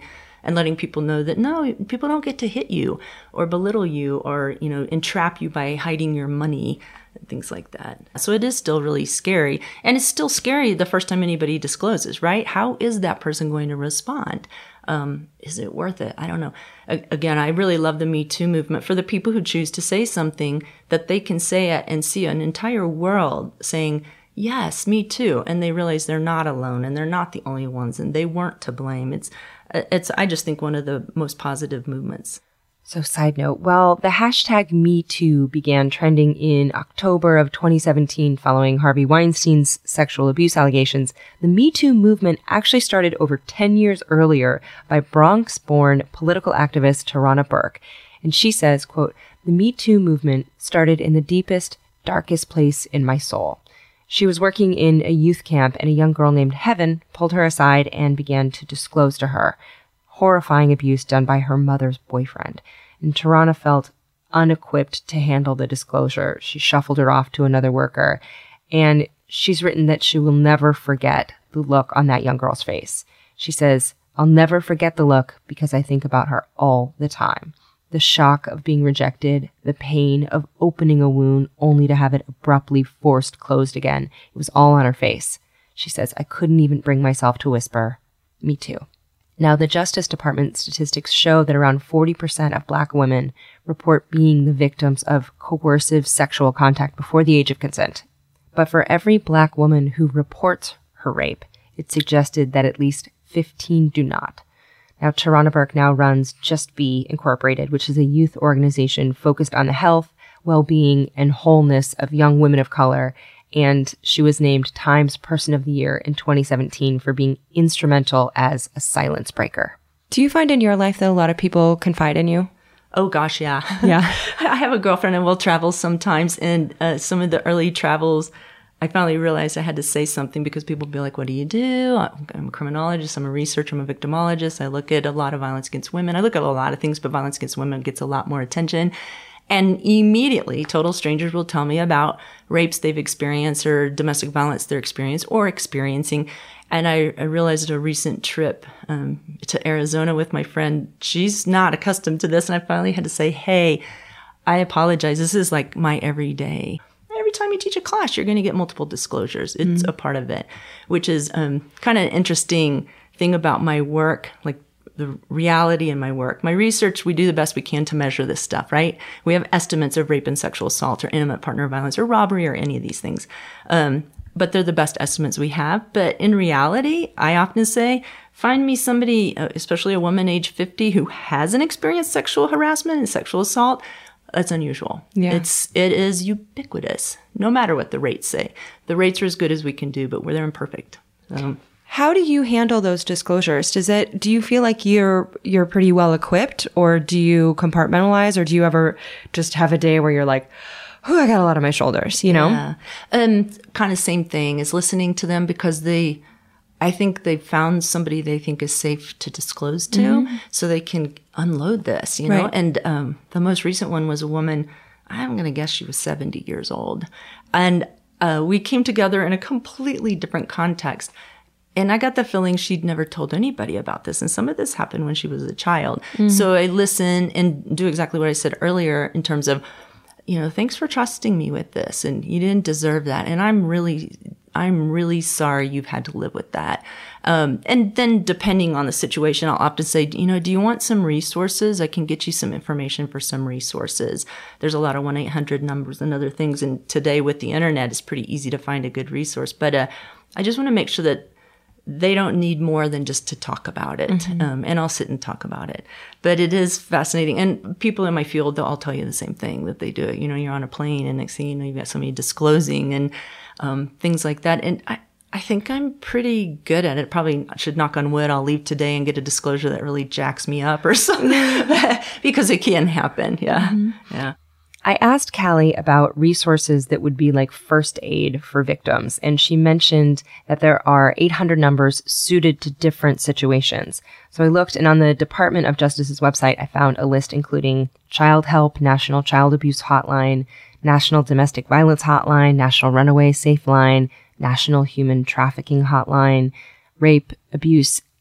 Speaker 5: and letting people know that no, people don't get to hit you or belittle you or, you know, entrap you by hiding your money and things like that. So it is still really scary. And it's still scary the first time anybody discloses, right? How is that person going to respond? Um, is it worth it? I don't know. A- again, I really love the Me Too movement for the people who choose to say something that they can say it and see an entire world saying, yes, me too. And they realize they're not alone and they're not the only ones and they weren't to blame. It's, it's, I just think one of the most positive movements.
Speaker 4: So side note, well, the hashtag Me Too began trending in October of twenty seventeen following Harvey Weinstein's sexual abuse allegations. The Me Too movement actually started over ten years earlier by Bronx-born political activist Tarana Burke. And she says, quote, "The Me Too movement started in the deepest, darkest place in my soul." She was working in a youth camp and a young girl named Heaven pulled her aside and began to disclose to her horrifying abuse done by her mother's boyfriend. And Tarana felt unequipped to handle the disclosure. She shuffled her off to another worker. And she's written that she will never forget the look on that young girl's face. She says, "I'll never forget the look because I think about her all the time. The shock of being rejected, the pain of opening a wound only to have it abruptly forced closed again. It was all on her face." She says, "I couldn't even bring myself to whisper, 'Me too.'" Now, the Justice Department statistics show that around forty percent of Black women report being the victims of coercive sexual contact before the age of consent. But for every Black woman who reports her rape, it's suggested that at least fifteen do not. Now, Tarana Burke now runs Just Be Incorporated, which is a youth organization focused on the health, well-being, and wholeness of young women of color. And she was named Times Person of the Year in twenty seventeen for being instrumental as a silence breaker. Do you find in your life that a lot of people confide in you?
Speaker 5: Oh, gosh, yeah.
Speaker 4: Yeah.
Speaker 5: I have a girlfriend and we'll travel sometimes. And uh, some of the early travels, I finally realized I had to say something because people would be like, "What do you do?" I'm a criminologist. I'm a researcher. I'm a victimologist. I look at a lot of violence against women. I look at a lot of things, but violence against women gets a lot more attention. And immediately, total strangers will tell me about rapes they've experienced or domestic violence they're experiencing or experiencing. And I, I realized at a recent trip um, to Arizona with my friend, she's not accustomed to this. And I finally had to say, "Hey, I apologize. This is like my everyday." Every time you teach a class, you're going to get multiple disclosures. It's mm-hmm. a part of it, which is um, kind of an interesting thing about my work, like the reality in my work. My research, we do the best we can to measure this stuff, right? We have estimates of rape and sexual assault or intimate partner violence or robbery or any of these things. Um, but they're the best estimates we have. But in reality, I often say, find me somebody, especially a woman age fifty, who hasn't experienced sexual harassment and sexual assault. That's unusual. Yeah. It's, it is ubiquitous, no matter what the rates say. The rates are as good as we can do, but we're they're imperfect. Um,
Speaker 4: How do you handle those disclosures? Does it, do you feel like you're, you're pretty well equipped, or do you compartmentalize, or do you ever just have a day where you're like, "Oh, I got a lot on my shoulders," you know?
Speaker 5: Yeah. Um, kind of same thing as listening to them because they, I think they found somebody they think is safe to disclose to, mm-hmm. so they can unload this, you know? Right. And um, the most recent one was a woman, I'm going to guess she was seventy years old. And uh, we came together in a completely different context. And I got the feeling she'd never told anybody about this. And some of this happened when she was a child. Mm-hmm. So I listen and do exactly what I said earlier in terms of, you know, thanks for trusting me with this. And you didn't deserve that. And I'm really, I'm really sorry you've had to live with that. Um, and then depending on the situation, I'll often say, you know, do you want some resources? I can get you some information for some resources. There's a lot of one eight hundred numbers and other things. And today with the internet, it's pretty easy to find a good resource. But uh, I just want to make sure that they don't need more than just to talk about it. Mm-hmm. Um, and I'll sit and talk about it. But it is fascinating. And people in my field, they'll all tell you the same thing, that they do it. You know, you're on a plane and next thing you know, you've got somebody disclosing and um, things like that. And I, I think I'm pretty good at it. Probably should knock on wood. I'll leave today and get a disclosure that really jacks me up or something because it can happen. Yeah. Mm-hmm. Yeah.
Speaker 4: I asked Callie about resources that would be like first aid for victims, and she mentioned that there are eight hundred numbers suited to different situations. So I looked, and on the Department of Justice's website, I found a list including Child Help, National Child Abuse Hotline, National Domestic Violence Hotline, National Runaway Safe Line, National Human Trafficking Hotline, Rape, Abuse,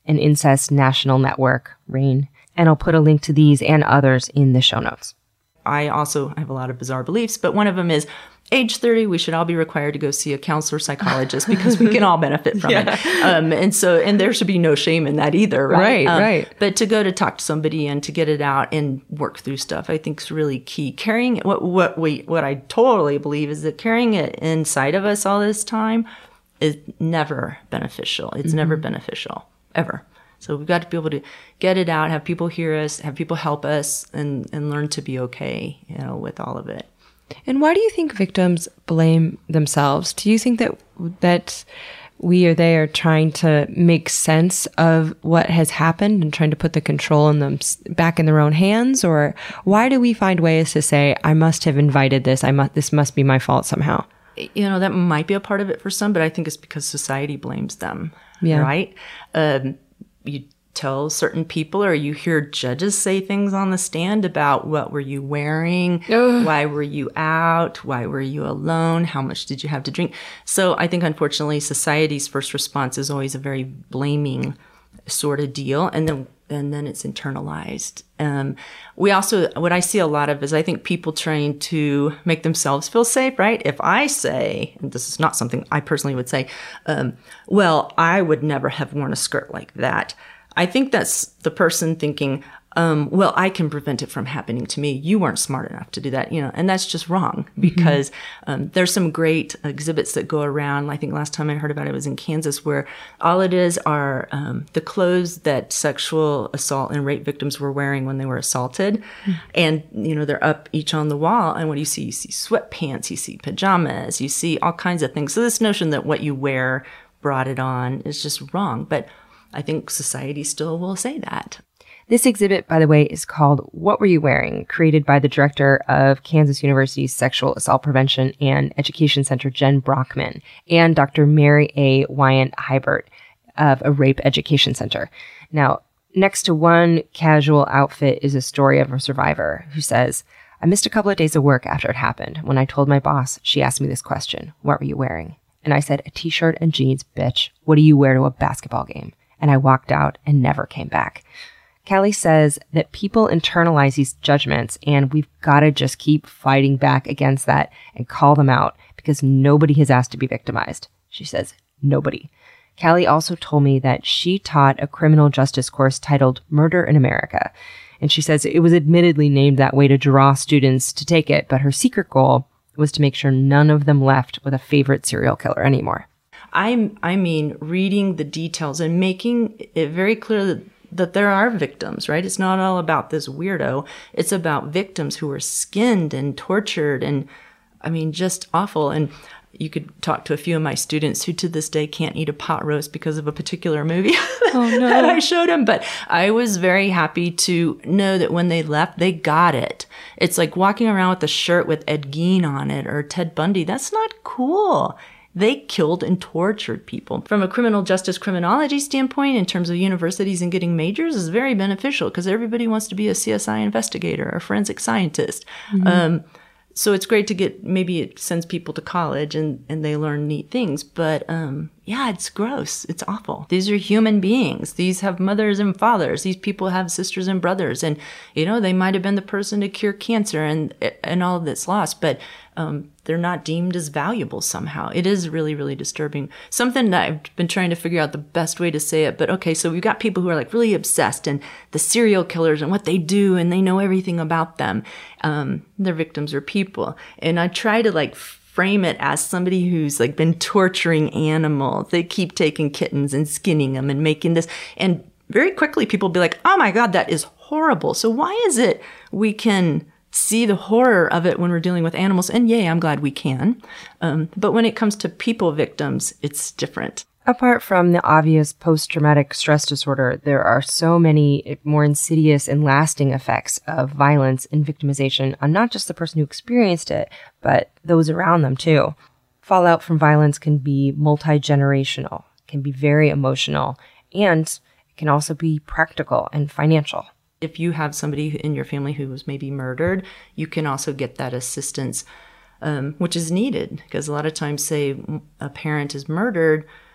Speaker 4: and Incest National Network, RAINN. And I'll put a link to these and others in the show notes.
Speaker 5: I also have a lot of bizarre beliefs, but one of them is age thirty, we should all be required to go see a counselor psychologist because we can all benefit from yeah. it. Um, and so, and there should be no shame in that either, right?
Speaker 4: Right,
Speaker 5: um,
Speaker 4: right.
Speaker 5: But to go to talk to somebody and to get it out and work through stuff, I think is really key. Carrying it, what, what we, what I totally believe is that carrying it inside of us all this time is never beneficial. It's mm-hmm. never beneficial, ever. So we've got to be able to get it out, have people hear us, have people help us, and, and learn to be okay, you know, with all of it.
Speaker 4: And why do you think victims blame themselves? Do you think that that we or they are trying to make sense of what has happened and trying to put the control in them back in their own hands? Or why do we find ways to say, I must have invited this, I must, this must be my fault somehow?
Speaker 5: You know, that might be a part of it for some, but I think it's because society blames them,
Speaker 4: yeah.
Speaker 5: right? Um, you tell certain people, or you hear judges say things on the stand about what were you wearing, Ugh. why were you out, why were you alone, how much did you have to drink. So I think, unfortunately, society's first response is always a very blaming sort of deal, and then and then it's internalized. Um, we also, what I see a lot of is I think people trying to make themselves feel safe, right? If I say, and this is not something I personally would say, um, well, I would never have worn a skirt like that. I think that's the person thinking, um, well, I can prevent it from happening to me. You weren't smart enough to do that, you know, and that's just wrong because mm-hmm. um, there's some great exhibits that go around. I think last time I heard about it was in Kansas, where all it is are um, the clothes that sexual assault and rape victims were wearing when they were assaulted. Mm-hmm. And, you know, they're up each on the wall. And what do you see? You see sweatpants, you see pajamas, you see all kinds of things. So this notion that what you wear brought it on is just wrong. But I think society still will say that.
Speaker 4: This exhibit, by the way, is called What Were You Wearing?, created by the director of Kansas University's Sexual Assault Prevention and Education Center, Jen Brockman, and Doctor Mary A. Wyant-Hibert of a Rape Education Center. Now, next to one casual outfit is a story of a survivor who says, I missed a couple of days of work after it happened. When I told my boss, she asked me this question, what were you wearing? And I said, a t-shirt and jeans, bitch. What do you wear to a basketball game? And I walked out and never came back. Callie says that people internalize these judgments, and we've got to just keep fighting back against that and call them out because nobody has asked to be victimized. She says, nobody. Callie also told me that she taught a criminal justice course titled Murder in America. And she says it was admittedly named that way to draw students to take it, but her secret goal was to make sure none of them left with a favorite serial killer anymore.
Speaker 5: I, I mean, reading the details and making it very clear that that there are victims, right? It's not all about this weirdo. It's about victims who were skinned and tortured and, I mean, just awful. And you could talk to a few of my students who to this day can't eat a pot roast because of a particular movie
Speaker 4: oh, no.
Speaker 5: that I showed them. But I was very happy to know that when they left, they got it. It's like walking around with a shirt with Ed Gein on it or Ted Bundy. That's not cool. They killed and tortured people. From a criminal justice criminology standpoint, in terms of universities and getting majors, is very beneficial because everybody wants to be a C S I investigator or forensic scientist. Mm-hmm. Um, so it's great to get, maybe it sends people to college and, and they learn neat things. But um, yeah, it's gross. It's awful. These are human beings. These have mothers and fathers. These people have sisters and brothers. And, you know, they might have been the person to cure cancer and, and all of this loss. But um, they're not deemed as valuable somehow. It is really, really disturbing. Something that I've been trying to figure out the best way to say it. But okay, so we've got people who are like really obsessed and the serial killers and what they do and they know everything about them. Um, their victims are people. And I try to like frame it as somebody who's like been torturing animals. They keep taking kittens and skinning them and making this. And very quickly people will be like, oh my God, that is horrible. So why is it we can see the horror of it when we're dealing with animals? And yay, I'm glad we can. Um, but when it comes to people victims, it's different.
Speaker 4: Apart from the obvious post-traumatic stress disorder, there are so many more insidious and lasting effects of violence and victimization on not just the person who experienced it, but those around them too. Fallout from violence can be multi-generational, can be very emotional, and it can also be practical and financial.
Speaker 5: If you have somebody in your family who was maybe murdered, you can also get that assistance, um, which is needed. Because a lot of times, say a parent is murdered,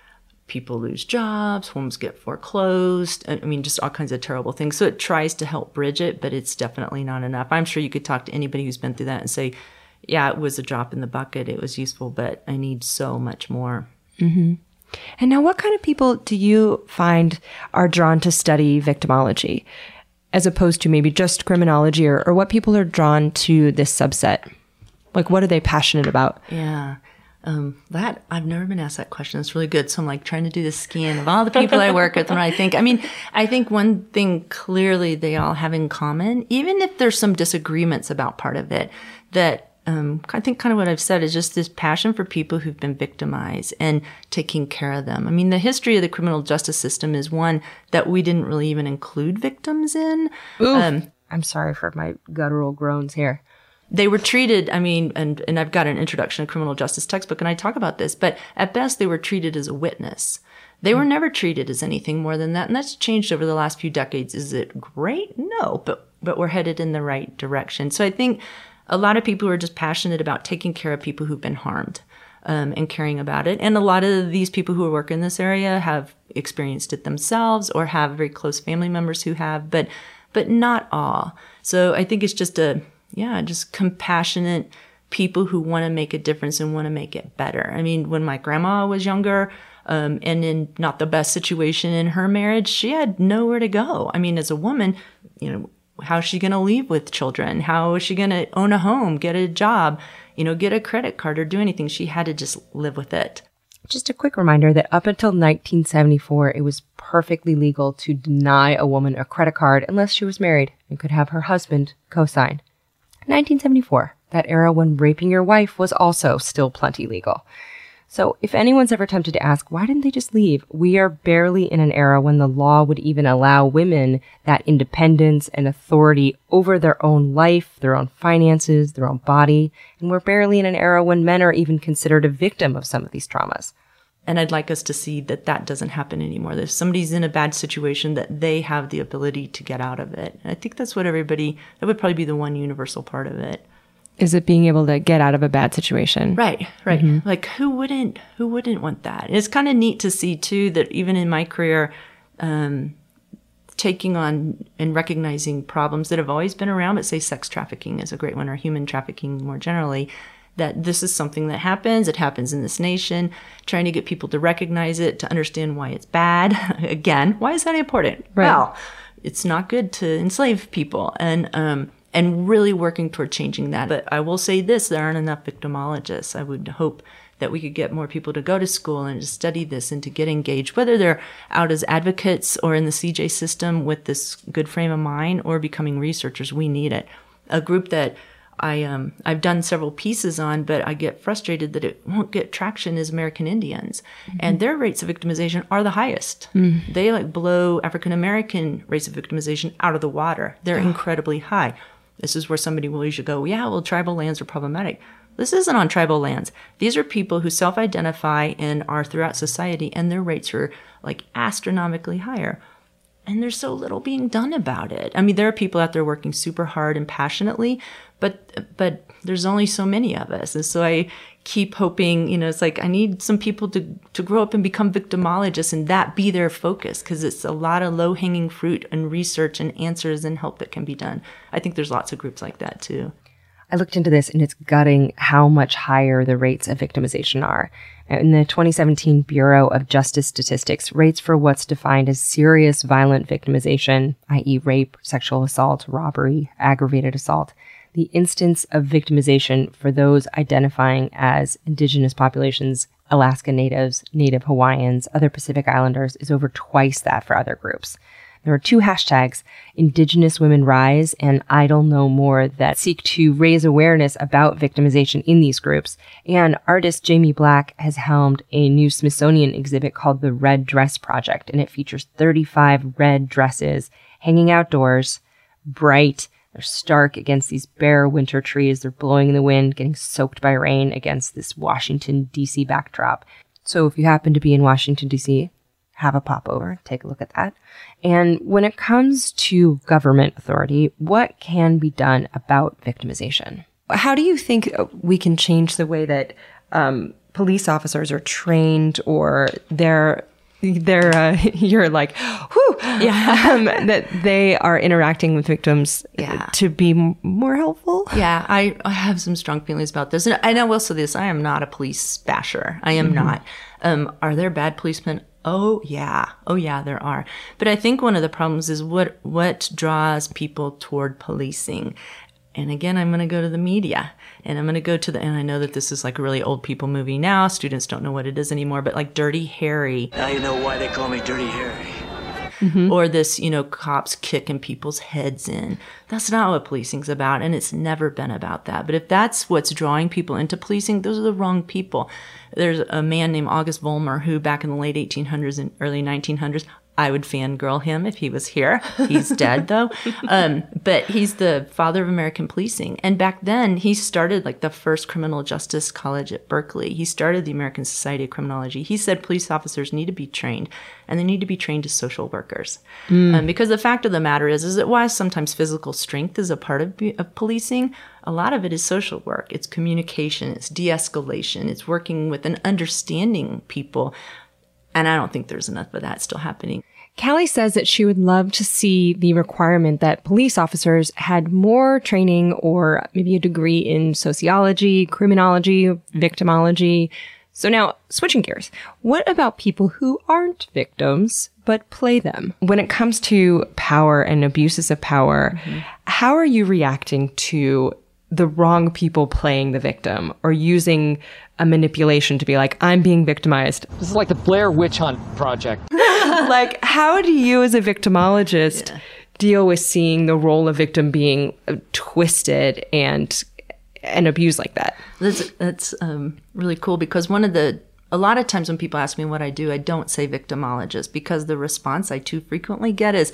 Speaker 5: people lose jobs, homes get foreclosed. I mean, just all kinds of terrible things. So it tries to help bridge it, but it's definitely not enough. I'm sure you could talk to anybody who's been through that and say, yeah, it was a drop in the bucket. It was useful, but I need so much more.
Speaker 4: Mm-hmm. And now what kind of people do you find are drawn to study victimology as opposed to maybe just criminology, or, or what people are drawn to this subset? Like, what are they passionate about?
Speaker 5: Yeah. Um, that I've never been asked that question. It's really good. So I'm like trying to do the scan of all the people I work with. And I think, I mean, I think one thing clearly they all have in common, even if there's some disagreements about part of it, that um, I think kind of what I've said is just this passion for people who've been victimized and taking care of them. I mean, the history of the criminal justice system is one that we didn't really even include victims in.
Speaker 4: Um, I'm sorry for my guttural groans here.
Speaker 5: They were treated, I mean, and, and I've got an introduction to criminal justice textbook and I talk about this, but at best they were treated as a witness. They were never treated as anything more than that. And that's changed over the last few decades. Is it great? No, but, but we're headed in the right direction. So I think a lot of people who are just passionate about taking care of people who've been harmed um, and caring about it. And a lot of these people who work in this area have experienced it themselves or have very close family members who have, but, but not all. So I think it's just a, Yeah, just compassionate people who want to make a difference and want to make it better. I mean, when my grandma was younger um, and in not the best situation in her marriage, she had nowhere to go. I mean, as a woman, you know, how is she going to leave with children? How is she going to own a home, get a job, you know, get a credit card or do anything? She had to just live with it.
Speaker 4: Just a quick reminder that up until nineteen seventy-four, it was perfectly legal to deny a woman a credit card unless she was married and could have her husband co-sign. nineteen seventy-four, that era when raping your wife was also still plenty legal. So if anyone's ever tempted to ask, why didn't they just leave? We are barely in an era when the law would even allow women that independence and authority over their own life, their own finances, their own body. And we're barely in an era when men are even considered a victim of some of these traumas.
Speaker 5: And I'd like us to see that that doesn't happen anymore. That if somebody's in a bad situation, that they have the ability to get out of it. And I think that's what everybody, that would probably be the one universal part of it.
Speaker 4: Is it being able to get out of a bad situation?
Speaker 5: Right, right.
Speaker 4: Mm-hmm.
Speaker 5: Like who wouldn't, who wouldn't want that? And it's kind of neat to see too, that even in my career, um, taking on and recognizing problems that have always been around, but say sex trafficking is a great one, or human trafficking more generally, that this is something that happens. It happens in this nation, trying to get people to recognize it, to understand why it's bad. Again, why is that important?
Speaker 4: Right.
Speaker 5: Well, it's not good to enslave people, and um, and really working toward changing that. But I will say this, there aren't enough victimologists. I would hope that we could get more people to go to school and to study this and to get engaged, whether they're out as advocates or in the C J system with this good frame of mind or becoming researchers. We need it. A group that I, um, I've done several pieces on, but I get frustrated that it won't get traction is American Indians. Mm-hmm. And their rates of victimization are the highest. Mm. They like blow African American rates of victimization out of the water. They're oh. incredibly high. This is where somebody will usually go, yeah, well, tribal lands are problematic. This isn't on tribal lands. These are people who self-identify and are throughout society, and their rates are like astronomically higher. And there's so little being done about it. I mean, there are people out there working super hard and passionately, but but there's only so many of us. And so I keep hoping, you know, it's like I need some people to, to grow up and become victimologists and that be their focus, because it's a lot of low-hanging fruit and research and answers and help that can be done. I think there's lots of groups like that too.
Speaker 4: I looked into this and it's gutting how much higher the rates of victimization are. In the twenty seventeen Bureau of Justice Statistics, rates for what's defined as serious violent victimization, that is rape, sexual assault, robbery, aggravated assault, the instance of victimization for those identifying as indigenous populations, Alaska Natives, Native Hawaiians, other Pacific Islanders, is over twice that for other groups. There are two hashtags, Indigenous Women Rise and Idle No More, that seek to raise awareness about victimization in these groups. And artist Jamie Black has helmed a new Smithsonian exhibit called the Red Dress Project, and it features thirty-five red dresses hanging outdoors, bright. They're stark against these bare winter trees. They're blowing in the wind, getting soaked by rain against this Washington, D C backdrop. So if you happen to be in Washington, D C, have a pop over, take a look at that. And when it comes to government authority, what can be done about victimization? How do you think we can change the way that um, police officers are trained or their they're uh, you're like, whew, yeah, um, that they are interacting with victims
Speaker 5: Yeah.
Speaker 4: to be m- more helpful.
Speaker 5: Yeah, I, I have some strong feelings about this. And, and I will say this, I am not a police basher. I am mm-hmm. not. Um, are there bad policemen? Oh, yeah. Oh, yeah, there are. But I think one of the problems is what what draws people toward policing. And again, I'm going to go to the media, and I'm going to go to the, and I know that this is like a really old people movie now. Students don't know what it is anymore, but like Dirty Harry.
Speaker 6: Now you know why they call me Dirty Harry.
Speaker 5: Mm-hmm. Or this, you know, cops kicking people's heads in. That's not what policing's about, and it's never been about that. But if that's what's drawing people into policing, those are the wrong people. There's a man named August Vollmer who back in the late eighteen hundreds and early nineteen hundreds, I would fangirl him if he was here. He's dead, though. Um, but he's the father of American policing. And back then, he started like the first criminal justice college at Berkeley. He started the American Society of Criminology. He said police officers need to be trained, and they need to be trained as social workers. Mm. Um, because the fact of the matter is, is that while sometimes physical strength is a part of, of policing, a lot of it is social work. It's communication. It's de-escalation. It's working with and understanding people. And I don't think there's enough of that still happening.
Speaker 4: Callie says that she would love to see the requirement that police officers had more training or maybe a degree in sociology, criminology, victimology. So now, switching gears, what about people who aren't victims but play them? When it comes to power and abuses of power, mm-hmm. how are you reacting to the wrong people playing the victim or using a manipulation to be like, I'm being victimized?
Speaker 7: This is like the Blair Witch Hunt Project.
Speaker 4: Like, how do you as a victimologist yeah. deal with seeing the role of victim being twisted and and abused like that?
Speaker 5: That's, that's um, really cool, because one of the, a lot of times when people ask me what I do, I don't say victimologist, because the response I too frequently get is,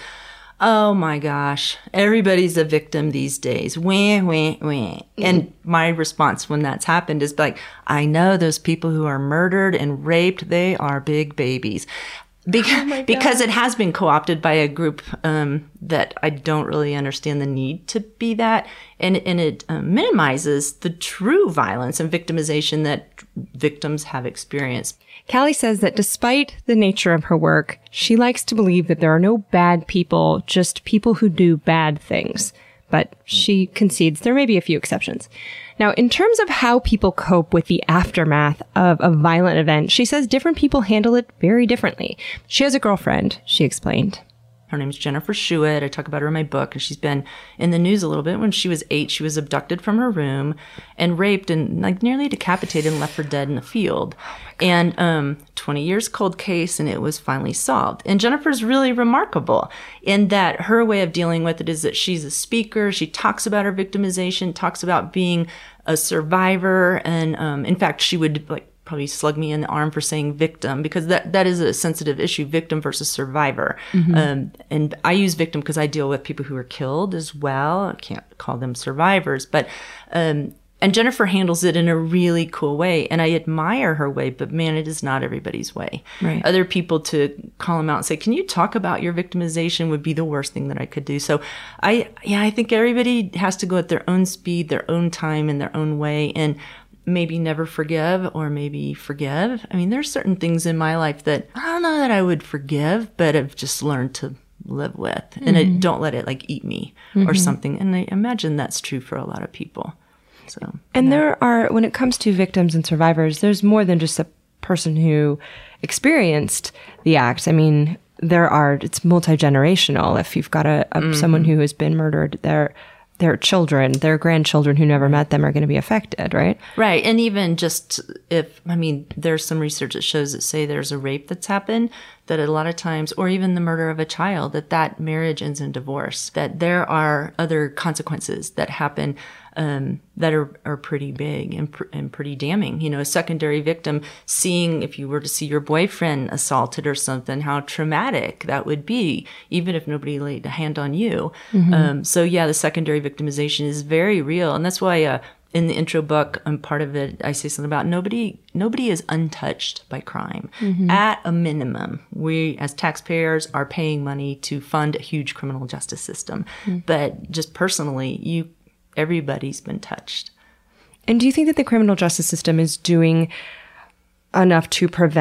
Speaker 5: oh my gosh, everybody's a victim these days. Wah, wah, wah. And my response when that's happened is like, I know those people who are murdered and raped, they are big babies. Because, oh because it has been co-opted by a group um, that I don't really understand the need to be that. And, and it um, minimizes the true violence and victimization that victims have experienced.
Speaker 4: Callie says that despite the nature of her work, she likes to believe that there are no bad people, just people who do bad things. But she concedes there may be a few exceptions. Now, in terms of how people cope with the aftermath of a violent event, she says different people handle it very differently. She has a girlfriend, she explained.
Speaker 5: Her name's Jennifer Schuett. I talk about her in my book, and she's been in the news a little bit. When she was eight, she was abducted from her room and raped and like nearly decapitated and left for dead in a field. Oh and um, twenty years cold case, and it was finally solved. And Jennifer's really remarkable in that her way of dealing with it is that she's a speaker. She talks about her victimization, talks about being a survivor. And um, in fact, she would like probably slug me in the arm for saying victim, because that, that is a sensitive issue, victim versus survivor. Mm-hmm. Um, and I use victim because I deal with people who are killed as well. I can't call them survivors, but, um, and Jennifer handles it in a really cool way. And I admire her way, but man, it is not everybody's way.
Speaker 4: Right.
Speaker 5: Other people to call them out and say, can you talk about your victimization, would be the worst thing that I could do. So I, yeah, I think everybody has to go at their own speed, their own time, in their own way. And maybe never forgive, or maybe forgive. I mean, there's certain things in my life that I don't know that I would forgive, but I've just learned to live with. Mm-hmm. And I don't let it like eat me mm-hmm. or something. And I imagine that's true for a lot of people. So,
Speaker 4: and
Speaker 5: yeah.
Speaker 4: there are, when it comes to victims and survivors, there's more than just a person who experienced the act. I mean, there are, it's multi-generational. If you've got a, a mm-hmm. someone who has been murdered, there their children, their grandchildren who never met them are going to be affected, right?
Speaker 5: Right. And even just if, I mean, there's some research that shows that say there's a rape that's happened, that a lot of times, or even the murder of a child, that that marriage ends in divorce, that there are other consequences that happen um, that are, are pretty big and, pr- and pretty damning. You know, a secondary victim seeing, if you were to see your boyfriend assaulted or something, how traumatic that would be, even if nobody laid a hand on you. Mm-hmm. Um, so yeah, the secondary victimization is very real. And that's why, uh, in the intro book, um, part of it, I say something about nobody, nobody is untouched by crime. Mm-hmm. At a minimum, we as taxpayers are paying money to fund a huge criminal justice system. Mm-hmm. But just personally, you, everybody's been touched.
Speaker 4: And do you think that the criminal justice system is doing enough to prevent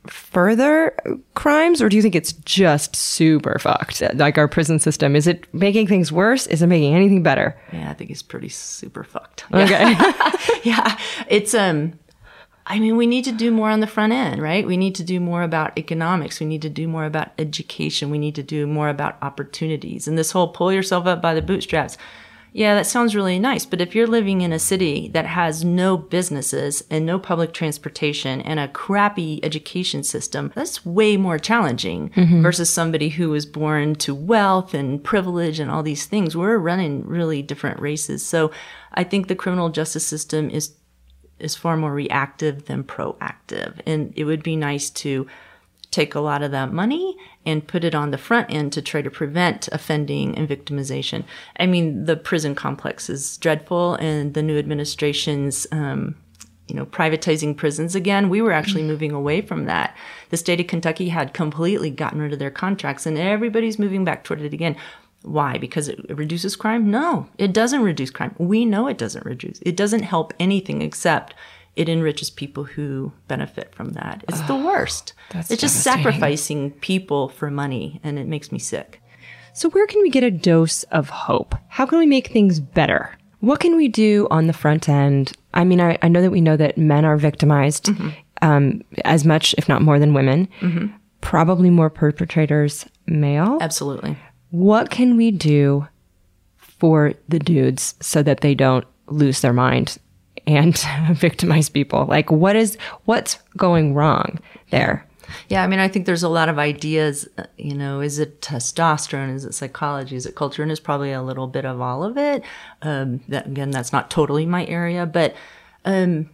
Speaker 4: further crimes, or do you think it's just super fucked? Like our prison system, is it making things worse? Is it making anything better?
Speaker 5: Yeah, I think it's pretty super fucked.
Speaker 4: Okay.
Speaker 5: Yeah, it's um. I mean, we need to do more on the front end, right? We need to do more about economics. We need to do more about education. We need to do more about opportunities. And this whole pull yourself up by the bootstraps. Yeah, that sounds really nice. But if you're living in a city that has no businesses and no public transportation and a crappy education system, that's way more challenging mm-hmm. versus somebody who was born to wealth and privilege and all these things. We're running really different races. So I think the criminal justice system is is far more reactive than proactive. And it would be nice to take a lot of that money and put it on the front end to try to prevent offending and victimization. I mean, the prison complex is dreadful, and the new administration's, um, you know, privatizing prisons again. We were actually moving away from that. The state of Kentucky had completely gotten rid of their contracts, and everybody's moving back toward it again. Why? Because it reduces crime? No, it doesn't reduce crime. We know it doesn't reduce. It doesn't help anything except it enriches people who benefit from that. It's oh, the worst. It's just sacrificing people for money, and it makes me sick.
Speaker 4: So where can we get a dose of hope? How can we make things better? What can we do on the front end? I mean, I, I know that we know that men are victimized mm-hmm. um, as much, if not more than women. Mm-hmm. Probably more perpetrators male.
Speaker 5: Absolutely.
Speaker 4: What can we do for the dudes so that they don't lose their mind and victimize people? Like, what is, what's going wrong there?
Speaker 5: Yeah, I mean, I think there's a lot of ideas, you know, is it testosterone? Is it psychology? Is it culture? And it's probably a little bit of all of it. Um, that, again, that's not totally my area, but, um,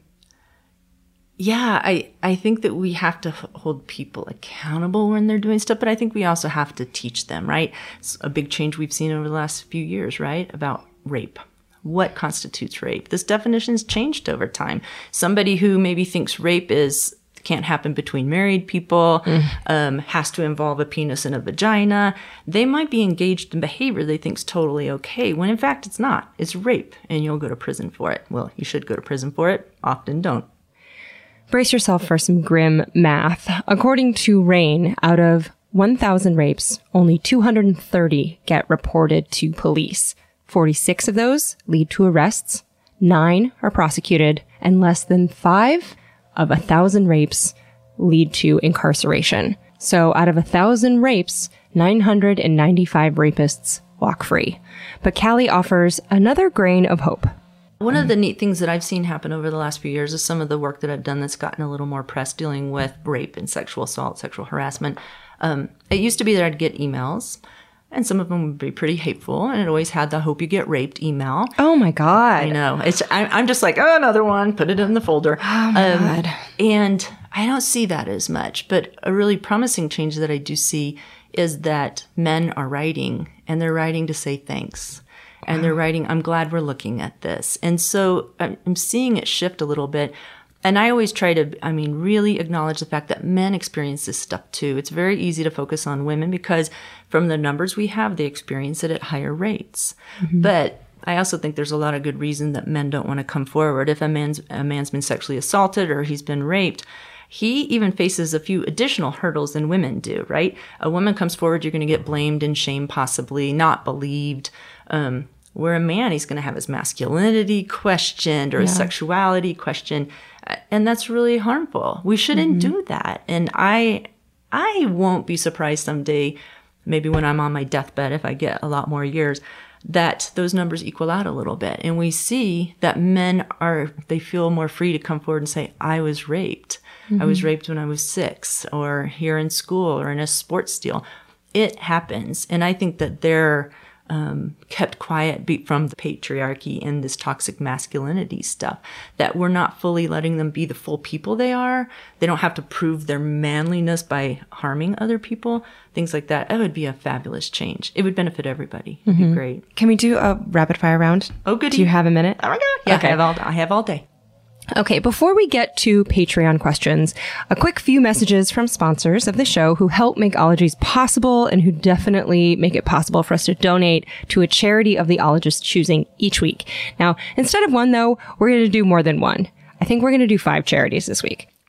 Speaker 5: yeah, I, I think that we have to hold people accountable when they're doing stuff, but I think we also have to teach them, right? It's a big change we've seen over the last few years, right? About rape. What constitutes rape? This definition's changed over time. Somebody who maybe thinks rape is can't happen between married people, mm. um, has to involve a penis and a vagina, they might be engaged in behavior they think's totally okay, when in fact it's not. It's rape, and you'll go to prison for it. Well, you should go to prison for it. Often don't.
Speaker 4: Brace yourself for some grim math. According to RAINN, out of one thousand rapes, only two hundred thirty get reported to police. forty-six of those lead to arrests, nine are prosecuted, and less than five of one thousand rapes lead to incarceration. So out of one thousand rapes, nine hundred ninety-five rapists walk free. But Callie offers another grain of hope.
Speaker 5: One of the neat things that I've seen happen over the last few years is some of the work that I've done that's gotten a little more press dealing with rape and sexual assault, sexual harassment. Um, it used to be that I'd get emails, and some of them would be pretty hateful, and it always had the "hope you get raped" email.
Speaker 4: Oh my God.
Speaker 5: I know. It's I, I'm just like, oh, another one, put it in the folder.
Speaker 4: Oh my um, God.
Speaker 5: And I don't see that as much, but a really promising change that I do see is that men are writing, and they're writing to say thanks. And they're writing, I'm glad we're looking at this. And so I'm seeing it shift a little bit. And I always try to, I mean, really acknowledge the fact that men experience this stuff too. It's very easy to focus on women because from the numbers we have, they experience it at higher rates. Mm-hmm. But I also think there's a lot of good reason that men don't want to come forward. If a man's, a man's been sexually assaulted or he's been raped, he even faces a few additional hurdles than women do, right? A woman comes forward, you're going to get blamed and shamed, possibly not believed. Um, where a man, he's going to have his masculinity questioned or yeah. his sexuality questioned. And that's really harmful. We shouldn't mm-hmm. do that. And I, I won't be surprised someday, maybe when I'm on my deathbed, if I get a lot more years, that those numbers equal out a little bit. And we see that men are, they feel more free to come forward and say, I was raped. Mm-hmm. I was raped when I was six, or here in school, or in a sports deal. It happens. And I think that they're um, kept quiet be- from the patriarchy and this toxic masculinity stuff, that we're not fully letting them be the full people they are. They don't have to prove their manliness by harming other people, things like that. That would be a fabulous change. It would benefit everybody. It'd mm-hmm. be great.
Speaker 4: Can we do a rapid fire round?
Speaker 5: Oh, goody.
Speaker 4: Do you have a minute?
Speaker 5: Oh my God. Yeah, okay. I have all, I have all day.
Speaker 4: Okay, before we get to Patreon questions, a quick few messages from sponsors of the show who help make Ologies possible and who definitely make it possible for us to donate to a charity of the ologist's choosing each week. Now, instead of one, though, we're going to do more than one. I think we're going to do five charities this week.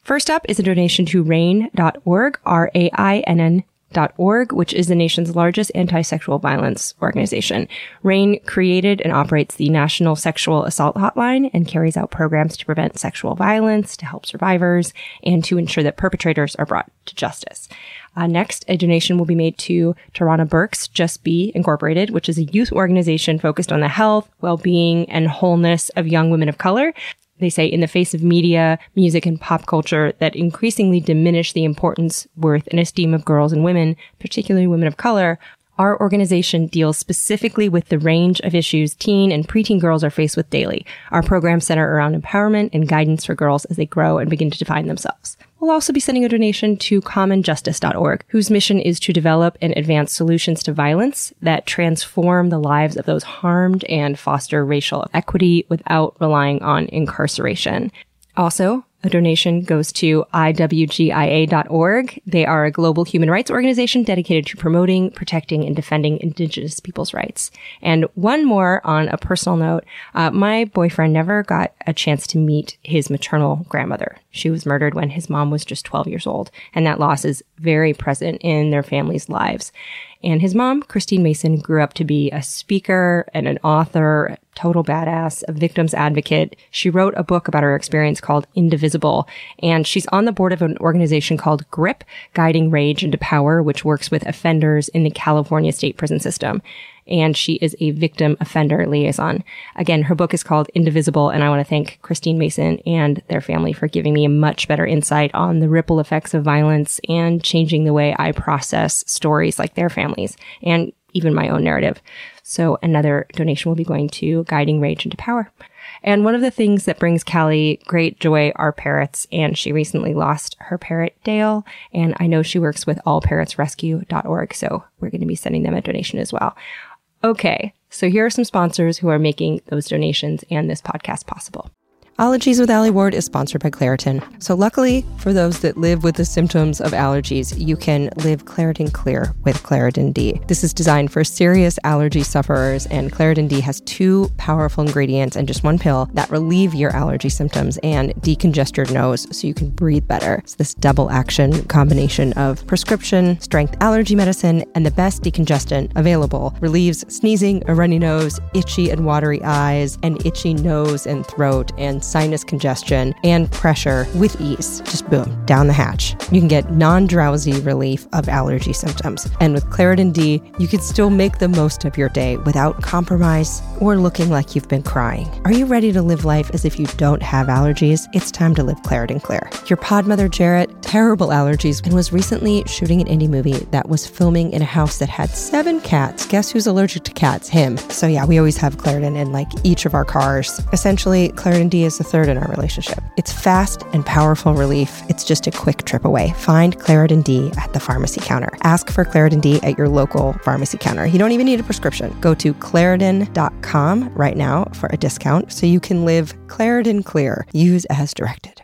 Speaker 4: First up is a donation to rain dot org, R A I N N dot org, which is the nation's largest anti-sexual violence organization. RAIN created and operates the National Sexual Assault Hotline and carries out programs to prevent sexual violence, to help survivors, and to ensure that perpetrators are brought to justice. Uh, next, a donation will be made to Tarana Burke's Just Be Incorporated, which is a youth organization focused on the health, well-being, and wholeness of young women of color. They say in the face of media, music, and pop culture that increasingly diminish the importance, worth, and esteem of girls and women, particularly women of color, our organization deals specifically with the range of issues teen and preteen girls are faced with daily. Our programs center around empowerment and guidance for girls as they grow and begin to define themselves. We'll also be sending a donation to common justice dot org, whose mission is to develop and advance solutions to violence that transform the lives of those harmed and foster racial equity without relying on incarceration. Also, a donation goes to I W G I A dot org. They are a global human rights organization dedicated to promoting, protecting, and defending Indigenous people's rights. And one more on a personal note, uh, my boyfriend never got a chance to meet his maternal grandmother. She was murdered when his mom was just twelve years old, and that loss is very present in their family's lives. And his mom, Christine Mason, grew up to be a speaker and an author, total badass, a victim's advocate. She wrote a book about her experience called Indivisible, and she's on the board of an organization called GRIP, Guiding Rage into Power, which works with offenders in the California state prison system. And she is a victim offender liaison. Again, her book is called Indivisible, and I want to thank Christine Mason and their family for giving me a much better insight on the ripple effects of violence and changing the way I process stories like their families and even my own narrative. So another donation will be going to Guiding Rage into Power. And one of the things that brings Callie great joy are parrots, and she recently lost her parrot, Dale, and I know she works with all parrots rescue dot org, so we're going to be sending them a donation as well. Okay, so here are some sponsors who are making those donations and this podcast possible. Ologies with Allie Ward is sponsored by Claritin. So luckily, for those that live with the symptoms of allergies, you can live Claritin Clear with Claritin D. This is designed for serious allergy sufferers, and Claritin D has two powerful ingredients and just one pill that relieve your allergy symptoms and decongest your nose so you can breathe better. It's this double action combination of prescription, strength allergy medicine, and the best decongestant available. Relieves sneezing, a runny nose, itchy and watery eyes, and itchy nose and throat, and sinus congestion and pressure with ease. Just boom, down the hatch. You can get non-drowsy relief of allergy symptoms. And with Claritin D, you can still make the most of your day without compromise or looking like you've been crying. Are you ready to live life as if you don't have allergies? It's time to live Claritin Clear. Your pod mother, Jarrett, terrible allergies, and was recently shooting an indie movie that was filming in a house that had seven cats. Guess who's allergic to cats? Him. So yeah, we always have Claritin in like each of our cars. Essentially, Claritin D is the third in our relationship. It's fast and powerful relief. It's just a quick trip away. Find Claritin D at the pharmacy counter. Ask for Claritin D at your local pharmacy counter. You don't even need a prescription. Go to Claritin dot com right now for a discount so you can live Claritin Clear. Use as directed.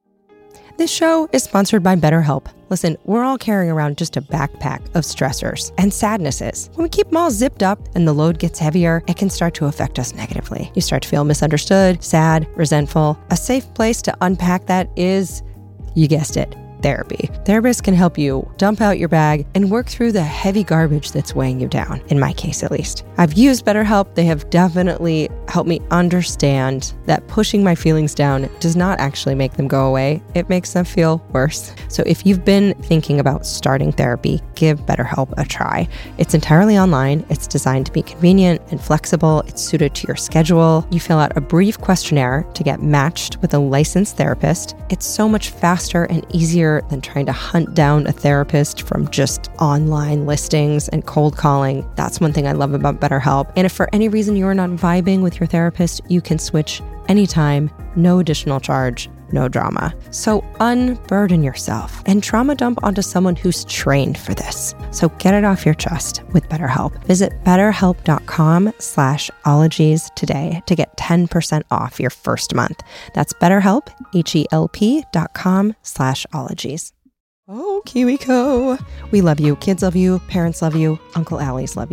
Speaker 4: This show is sponsored by BetterHelp. Listen, we're all carrying around just a backpack of stressors and sadnesses. When we keep them all zipped up and the load gets heavier, it can start to affect us negatively. You start to feel misunderstood, sad, resentful. A safe place to unpack that is, you guessed it, therapy. Therapists can help you dump out your bag and work through the heavy garbage that's weighing you down, in my case at least. I've used BetterHelp. They have definitely helped me understand that pushing my feelings down does not actually make them go away. It makes them feel worse. So if you've been thinking about starting therapy, give BetterHelp a try. It's entirely online. It's designed to be convenient and flexible. It's suited to your schedule. You fill out a brief questionnaire to get matched with a licensed therapist. It's so much faster and easier than trying to hunt down a therapist from just online listings and cold calling. That's one thing I love about BetterHelp. And if for any reason you're not vibing with your therapist, you can switch anytime, no additional charge, no drama. So unburden yourself and trauma dump onto someone who's trained for this. So get it off your chest with BetterHelp. Visit betterhelp.com slash ologies today to get ten percent off your first month. That's BetterHelp, H-E-L-P dot com slash ologies. Oh, KiwiCo. We love you. Kids love you. Parents love you. Uncle Allie's love you.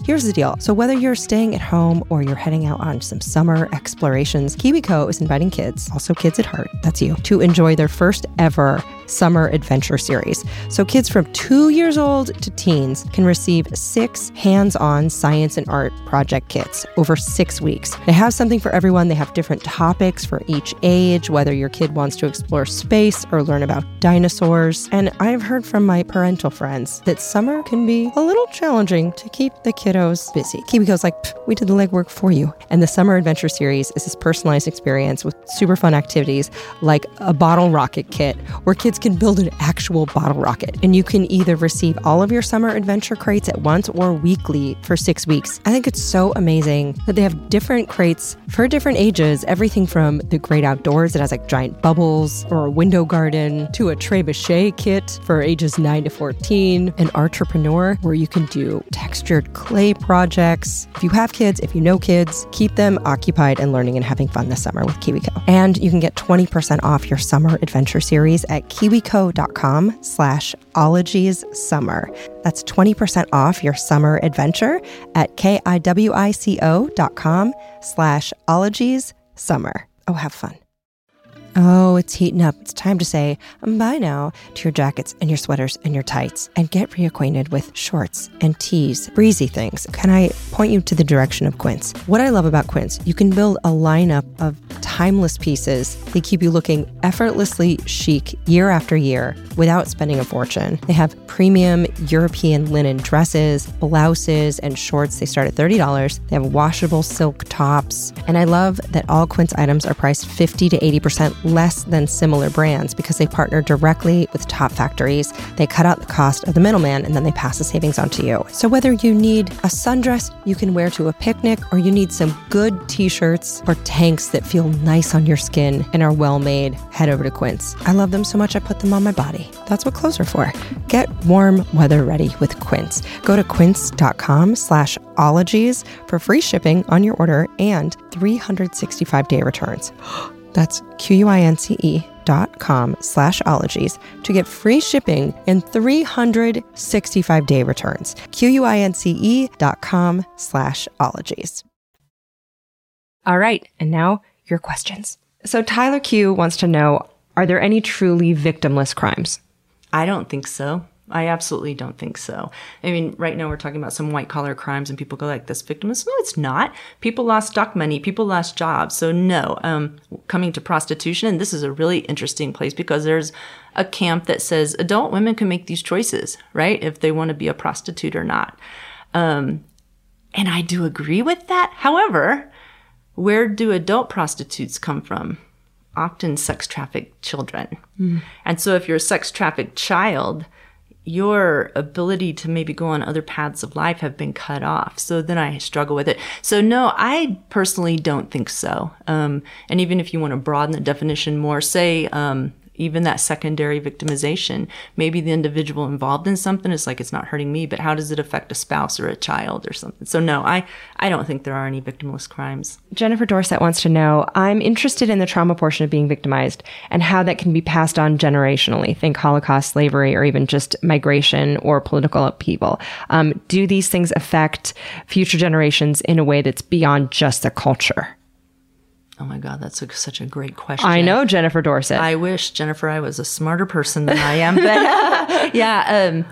Speaker 8: Here's the deal. So whether you're staying at home or you're heading out on some summer explorations, KiwiCo is inviting kids, also kids at heart, that's you, to enjoy their first ever summer adventure series. So kids from two years old to teens can receive six hands-on science and art project kits over six weeks. They have something for everyone. They have different topics for each age, whether your kid wants to explore space or learn about dinosaurs. And I've heard from my parental friends that summer can be a little challenging to keep the kiddos busy. KiwiCo's like, we did the legwork for you. And the Summer Adventure Series is this personalized experience with super fun activities like a bottle rocket kit where kids can build an actual bottle rocket. And you can either receive all of your summer adventure crates at once or weekly for six weeks. I think it's so amazing that they have different crates for different ages, everything from the great outdoors that has like giant bubbles or a window garden to a trebuchet kit for ages nine to fourteen, an entrepreneur where you can do textured clay projects. If you have kids, if you know kids, keep them occupied and learning and having fun this summer with KiwiCo. And you can get twenty percent off your summer adventure series at kiwico.com slash ologies summer. That's twenty percent off your summer adventure at K-I-W-I-C-O dot com slash ologies summer. Oh, have fun. Oh, it's heating up. It's time to say bye now to your jackets and your sweaters and your tights and get reacquainted with shorts and tees, breezy things. Can I point you to the direction of Quince? What I love about Quince, you can build a lineup of timeless pieces. They keep you looking effortlessly chic year after year without spending a fortune. They have premium European linen dresses, blouses, and shorts. They start at thirty dollars. They have washable silk tops. And I love that all Quince items are priced fifty to eighty percent less than similar brands because they partner directly with top factories. They cut out the cost of the middleman and then they pass the savings on to you. So whether you need a sundress you can wear to a picnic or you need some good t-shirts or tanks that feel nice on your skin and are well made, head over to Quince. I love them so much I put them on my body. That's what clothes are for. Get warm weather ready with Quince. Go to quince.com slash ologies for free shipping on your order and three hundred sixty-five day returns. That's Q-U-I-N-C-E dot com slash ologies to get free shipping and three hundred sixty-five day returns. Q-U-I-N-C-E dot com slash ologies.
Speaker 4: All right, and now your questions. So Tyler Q wants to know, are there any truly victimless crimes?
Speaker 5: I don't think so. I absolutely don't think so. I mean, right now we're talking about some white collar crimes and people go like, this victimless? No, it's not. People lost stock money. People lost jobs. So no, um, coming to prostitution, and this is a really interesting place because there's a camp that says adult women can make these choices, right? If they want to be a prostitute or not. Um, and I do agree with that. However, where do adult prostitutes come from? Often sex trafficked children. Mm. And so if you're a sex trafficked child, your ability to maybe go on other paths of life have been cut off. So then I struggle with it. So no, I personally don't think so. Um, and even if you want to broaden the definition more, say, um, even that secondary victimization, maybe the individual involved in something is like, it's not hurting me, but how does it affect a spouse or a child or something? So no, I, I don't think there are any victimless crimes.
Speaker 4: Jennifer Dorset wants to know, I'm interested in the trauma portion of being victimized and how that can be passed on generationally. Think Holocaust, slavery, or even just migration or political upheaval. Um, do these things affect future generations in a way that's beyond just the culture?
Speaker 5: Oh my God, that's a, such a great question.
Speaker 4: I know, Jennifer Dorset.
Speaker 5: I wish, Jennifer, I was a smarter person than I am. But yeah, um,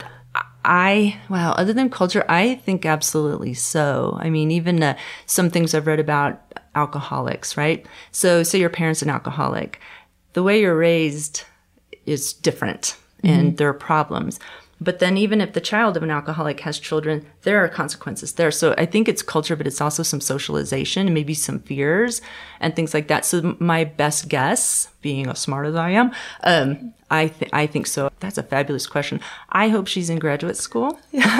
Speaker 5: I, wow, other than culture, I think absolutely so. I mean, even uh, some things I've read about alcoholics, right? So say your parent's an alcoholic. The way you're raised is different mm-hmm. and there are problems. But then even if the child of an alcoholic has children, there are consequences there. So I think it's culture, but it's also some socialization and maybe some fears and things like that. So my best guess, being as smart as I am, um, I, th- I think so. That's a fabulous question. I hope she's in graduate school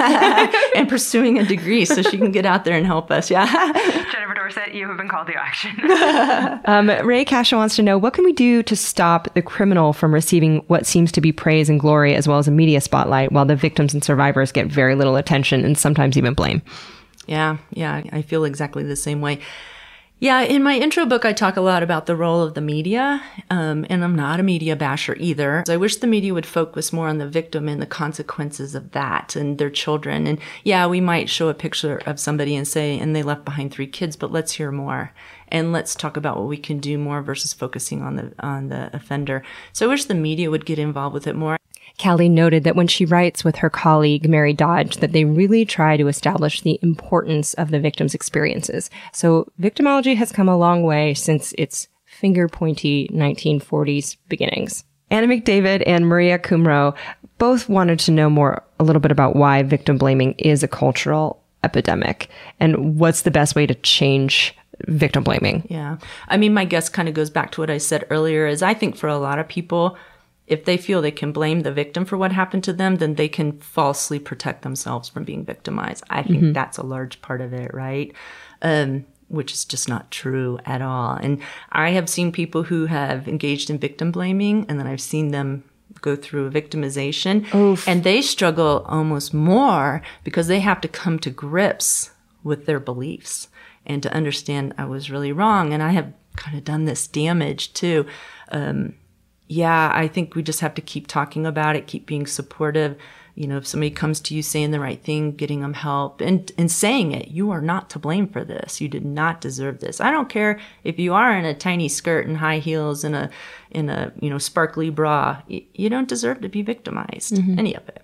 Speaker 5: and pursuing a degree so she can get out there and help us. Yeah.
Speaker 4: Jennifer Dorset, you have been called to action. um, Ray Casha wants to know, what can we do to stop the criminal from receiving what seems to be praise and glory as well as a media spotlight while the victims and survivors get very little attention and sometimes even blame?
Speaker 5: Yeah, yeah, I feel exactly the same way. Yeah, in my intro book, I talk a lot about the role of the media, um, and I'm not a media basher either. I wish the media would focus more on the victim and the consequences of that and their children. And yeah, we might show a picture of somebody and say, and they left behind three kids, but let's hear more. And let's talk about what we can do more versus focusing on the on the offender. So I wish the media would get involved with it more.
Speaker 8: Callie noted that when she writes with her colleague, Mary Dodge, that they really try to establish the importance of the victim's experiences. So victimology has come a long way since its finger-pointy nineteen forties beginnings. Anna McDavid and Maria Kumro both wanted to know more, a little bit about why victim blaming is a cultural epidemic and what's the best way to change victim blaming.
Speaker 5: Yeah. I mean, my guess kind of goes back to what I said earlier, is I think for a lot of people, if they feel they can blame the victim for what happened to them, then they can falsely protect themselves from being victimized. I think mm-hmm. that's a large part of it, right? Um, which is just not true at all. And I have seen people who have engaged in victim blaming, and then I've seen them go through victimization, Oof. and they struggle almost more because they have to come to grips with their beliefs and to understand I was really wrong, and I have kind of done this damage too. Um, Yeah, I think we just have to keep talking about it, keep being supportive. You know, if somebody comes to you saying the right thing, getting them help and, and saying it, you are not to blame for this. You did not deserve this. I don't care if you are in a tiny skirt and high heels and a, in a, you know, sparkly bra. You, you don't deserve to be victimized, mm-hmm. any of it.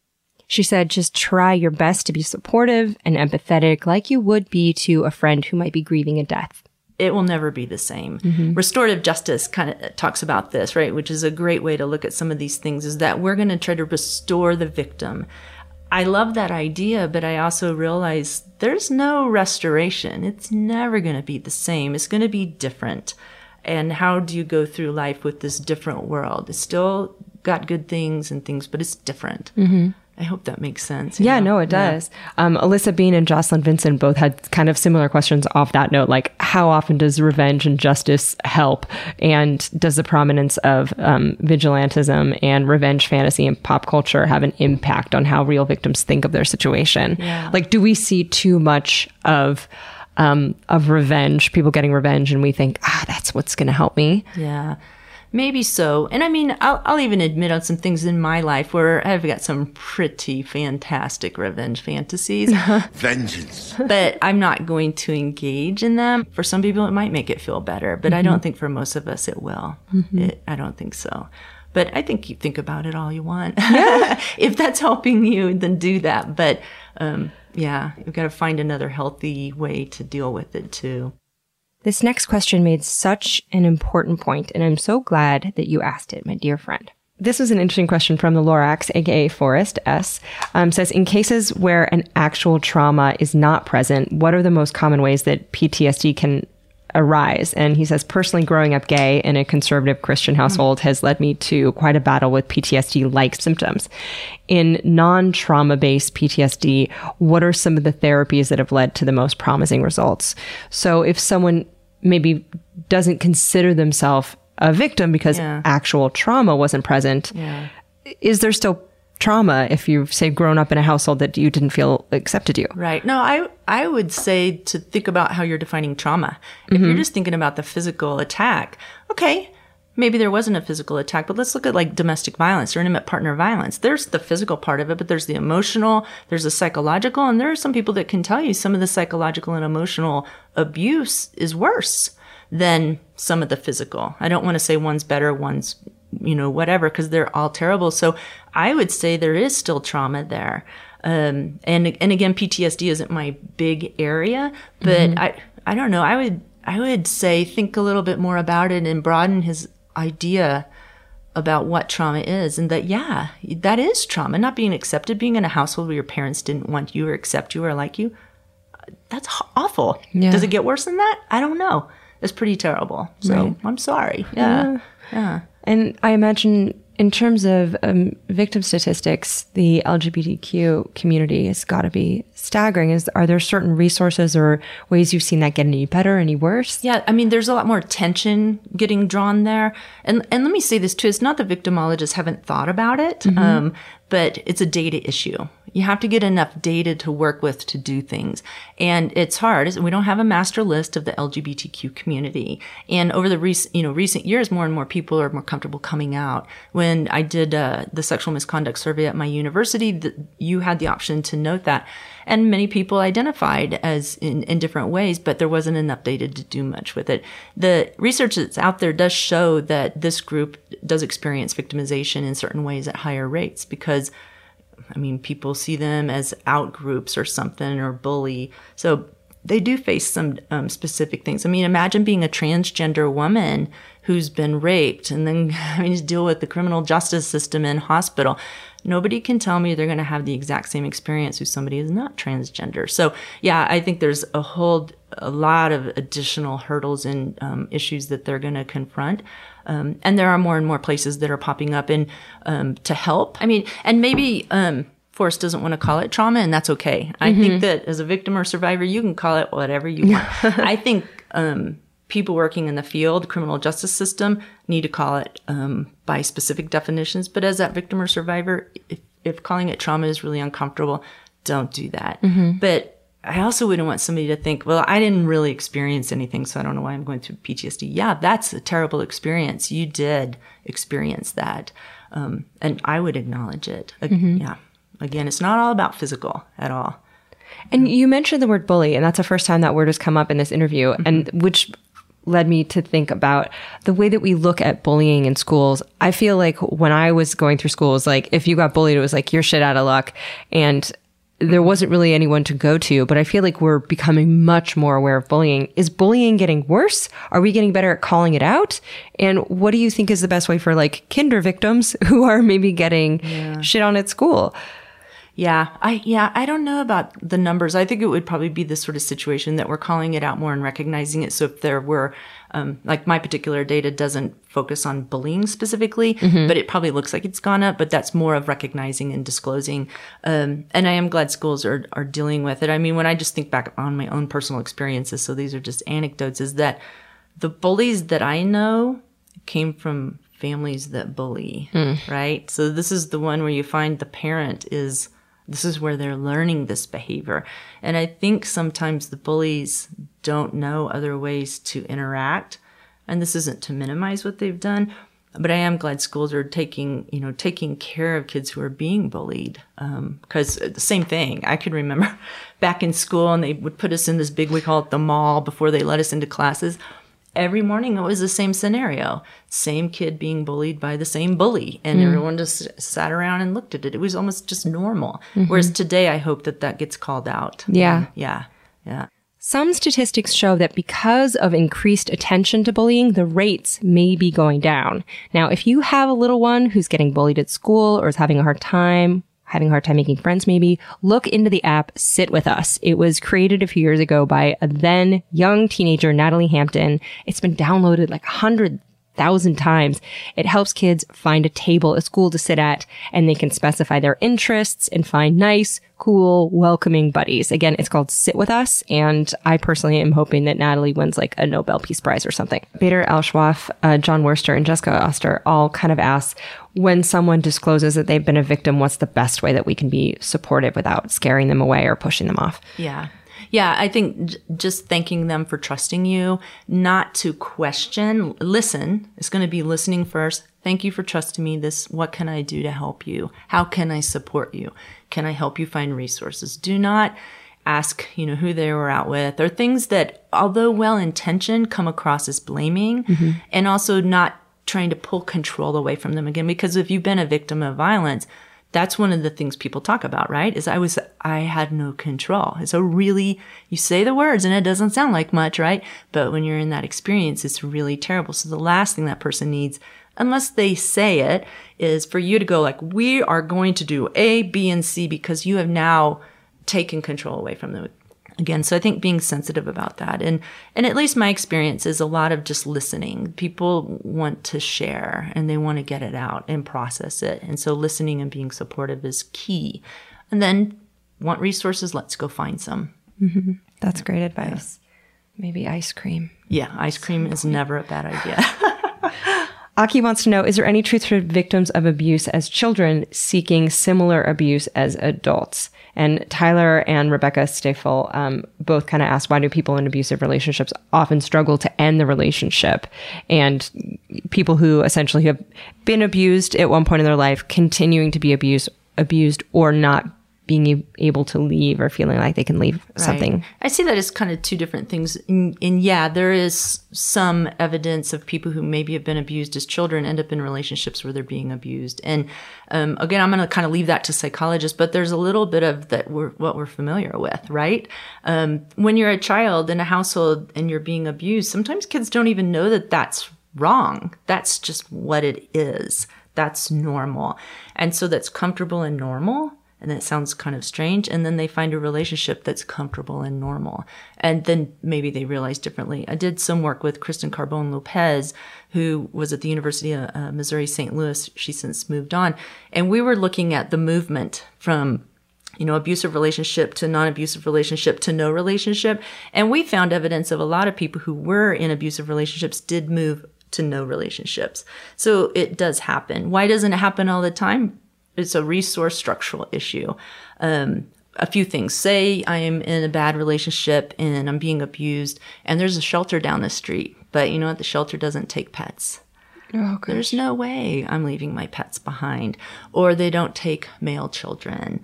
Speaker 8: She said, just try your best to be supportive and empathetic like you would be to a friend who might be grieving a death.
Speaker 5: It will never be the same. Mm-hmm. Restorative justice kind of talks about this, right? Which is a great way to look at some of these things, is that we're going to try to restore the victim. I love that idea, but I also realize there's no restoration. It's never going to be the same. It's going to be different. And how do you go through life with this different world? It's still got good things and things, but it's different. Mm-hmm. I hope that makes sense.
Speaker 8: Yeah,
Speaker 5: know?
Speaker 8: no, it does. Yeah. Um, Alyssa Bean and Jocelyn Vincent both had kind of similar questions off that note, like how often does revenge and justice help? And does the prominence of um, vigilantism and revenge fantasy in pop culture have an impact on how real victims think of their situation?
Speaker 5: Yeah.
Speaker 8: Like, do we see too much of um, of revenge, people getting revenge, and we think, ah, that's what's going to help me?
Speaker 5: Yeah. Maybe so. And I mean, I'll, I'll even admit on some things in my life where I've got some pretty fantastic revenge fantasies.
Speaker 9: Vengeance.
Speaker 5: But I'm not going to engage in them. For some people, it might make it feel better, but mm-hmm. I don't think for most of us it will. Mm-hmm. It, I don't think so. But I think you think about it all you want. Yeah. If that's helping you, then do that. But um, yeah, you've got to find another healthy way to deal with it too.
Speaker 8: This next question made such an important point, and I'm so glad that you asked it, my dear friend. This was an interesting question from the Lorax, aka Forrest S. Um, says, in cases where an actual trauma is not present, what are the most common ways that P T S D can arise? And he says, personally, growing up gay in a conservative Christian household has led me to quite a battle with P T S D-like symptoms. In non-trauma-based P T S D, what are some of the therapies that have led to the most promising results? So if someone maybe doesn't consider themselves a victim because yeah. actual trauma wasn't present, yeah. is there still trauma if you've, say, grown up in a household that you didn't feel accepted you?
Speaker 5: Right. No, I I would say to think about how you're defining trauma. If mm-hmm. you're just thinking about the physical attack, okay, maybe there wasn't a physical attack, but let's look at like domestic violence or intimate partner violence. There's the physical part of it, but there's the emotional, there's the psychological, and there are some people that can tell you some of the psychological and emotional abuse is worse than some of the physical. I don't want to say one's better, one's, you know, whatever, because they're all terrible. So I would say there is still trauma there. Um, and, and again, P T S D isn't my big area, but mm-hmm. I, I don't know. I would, I would say think a little bit more about it and broaden his idea about what trauma is, and that, yeah, that is trauma. Not being accepted, being in a household where your parents didn't want you or accept you or like you. That's awful. Yeah. Does it get worse than that? I don't know. It's pretty terrible. So right. I'm sorry. Yeah. yeah. Yeah.
Speaker 8: And I imagine in terms of um, victim statistics, the L G B T Q community has got to be staggering. Is Are there certain resources or ways you've seen that get any better, any worse?
Speaker 5: Yeah, I mean, there's a lot more attention getting drawn there. And and let me say this too, it's not that victimologists haven't thought about it, mm-hmm. um, but it's a data issue. You have to get enough data to work with to do things. And it's hard. We don't have a master list of the L G B T Q community. And over the recent, you know, recent years, more and more people are more comfortable coming out. When I did uh, the sexual misconduct survey at my university, the, you had the option to note that. And many people identified as in, in different ways, but there wasn't enough data to do much with it. The research that's out there does show that this group does experience victimization in certain ways at higher rates because, I mean, people see them as out groups or something or bully. So they do face some um, specific things. I mean, imagine being a transgender woman who's been raped and then having to deal with the criminal justice system in hospital. Nobody can tell me they're going to have the exact same experience as somebody who's not transgender. So, yeah, I think there's a whole, a lot of additional hurdles and um, issues that they're going to confront. Um, and there are more and more places that are popping up in um, to help. I mean, and maybe um, Forrest doesn't want to call it trauma, and that's okay. I mm-hmm. think that as a victim or survivor, you can call it whatever you want. I think um, people working in the field, criminal justice system, need to call it um, by specific definitions. But as that victim or survivor, if, if calling it trauma is really uncomfortable, don't do that. Mm-hmm. But I also wouldn't want somebody to think, well, I didn't really experience anything, so I don't know why I'm going through P T S D. Yeah, that's a terrible experience. You did experience that. Um, and I would acknowledge it. Mm-hmm. Yeah. Again, it's not all about physical at all.
Speaker 4: And you mentioned the word bully, and that's the first time that word has come up in this interview, mm-hmm. and which led me to think about the way that we look at bullying in schools. I feel like when I was going through schools, like if you got bullied, it was like, you're shit out of luck. And there wasn't really anyone to go to, but I feel like we're becoming much more aware of bullying. Is bullying getting worse? Are we getting better at calling it out? And what do you think is the best way for like kinder victims who are maybe getting yeah. shit on at school?
Speaker 5: Yeah, I yeah, I don't know about the numbers. I think it would probably be this sort of situation that we're calling it out more and recognizing it. So if there were, um, like my particular data doesn't focus on bullying specifically, mm-hmm. but it probably looks like it's gone up, but that's more of recognizing and disclosing. Um, and I am glad schools are, are dealing with it. I mean, when I just think back on my own personal experiences, so these are just anecdotes, is that the bullies that I know came from families that bully, mm. right? So this is the one where you find the parent is... This is where they're learning this behavior. And I think sometimes the bullies don't know other ways to interact. And this isn't to minimize what they've done, but I am glad schools are taking, you know, taking care of kids who are being bullied. Um, because the same thing, I could remember back in school and they would put us in this big, we call it the mall before they let us into classes. Every morning it was the same scenario. Same kid being bullied by the same bully. And mm. everyone just sat around and looked at it. It was almost just normal. Mm-hmm. Whereas today I hope that that gets called out.
Speaker 4: Yeah.
Speaker 5: Um, yeah. Yeah.
Speaker 4: Some statistics show that because of increased attention to bullying, the rates may be going down. Now, if you have a little one who's getting bullied at school or is having a hard time, having a hard time making friends maybe, look into the app Sit With Us. It was created a few years ago by a then young teenager, Natalie Hampton. It's been downloaded like a hundred thousand times. It helps kids find a table at school to sit at, and they can specify their interests and find nice, cool, welcoming buddies. Again, it's called Sit With Us, and I personally am hoping that Natalie wins like a Nobel Peace Prize or something. Bader Al-Shwaf, uh, John Worster, and Jessica Oster all kind of ask, when someone discloses that they've been a victim, what's the best way that we can be supportive without scaring them away or pushing them off?
Speaker 5: Yeah. Yeah, I think j- just thanking them for trusting you, not to question, listen. It's going to be listening first. Thank you for trusting me. This, what can I do to help you? How can I support you? Can I help you find resources? Do not ask, you know, who they were out with, or things that, although well-intentioned, come across as blaming, mm-hmm. and also not trying to pull control away from them again. Because if you've been a victim of violence, that's one of the things people talk about, right? Is I was, I had no control. So really, you say the words and it doesn't sound like much, right? But when you're in that experience, it's really terrible. So the last thing that person needs, unless they say it, is for you to go like, we are going to do A, B, and C because you have now taken control away from them. Again, so I think being sensitive about that. And and at least my experience is a lot of just listening. People want to share and they want to get it out and process it. And so listening and being supportive is key. And then want resources, let's go find some.
Speaker 4: Mm-hmm. That's great advice. Yeah. Maybe ice cream.
Speaker 5: Yeah, ice cream is never a bad idea.
Speaker 8: Aki wants to know, is there any truth for victims of abuse as children seeking similar abuse as adults? And Tyler and Rebecca Stafel um, both kind of asked, why do people in abusive relationships often struggle to end the relationship? And people who essentially have been abused at one point in their life, continuing to be abused, abused or not being able to leave or feeling like they can leave something.
Speaker 5: Right. I see that as kind of two different things. And, and yeah, there is some evidence of people who maybe have been abused as children end up in relationships where they're being abused. And um, again, I'm going to kind of leave that to psychologists, but there's a little bit of that we're what we're familiar with, right? Um, when you're a child in a household and you're being abused, sometimes kids don't even know that that's wrong. That's just what it is. That's normal. And so that's comfortable and normal. And that sounds kind of strange. And then they find a relationship that's comfortable and normal. And then maybe they realize differently. I did some work with Kristen Carbone Lopez, who was at the University of uh, Missouri Saint Louis. She's since moved on. And we were looking at the movement from, you know, abusive relationship to non-abusive relationship to no relationship. And we found evidence of a lot of people who were in abusive relationships did move to no relationships. So it does happen. Why doesn't it happen all the time? It's a resource structural issue. Um, a few things. Say I am in a bad relationship and I'm being abused and there's a shelter down the street, but you know what? The shelter doesn't take pets. Oh, there's no way I'm leaving my pets behind. Or they don't take male children.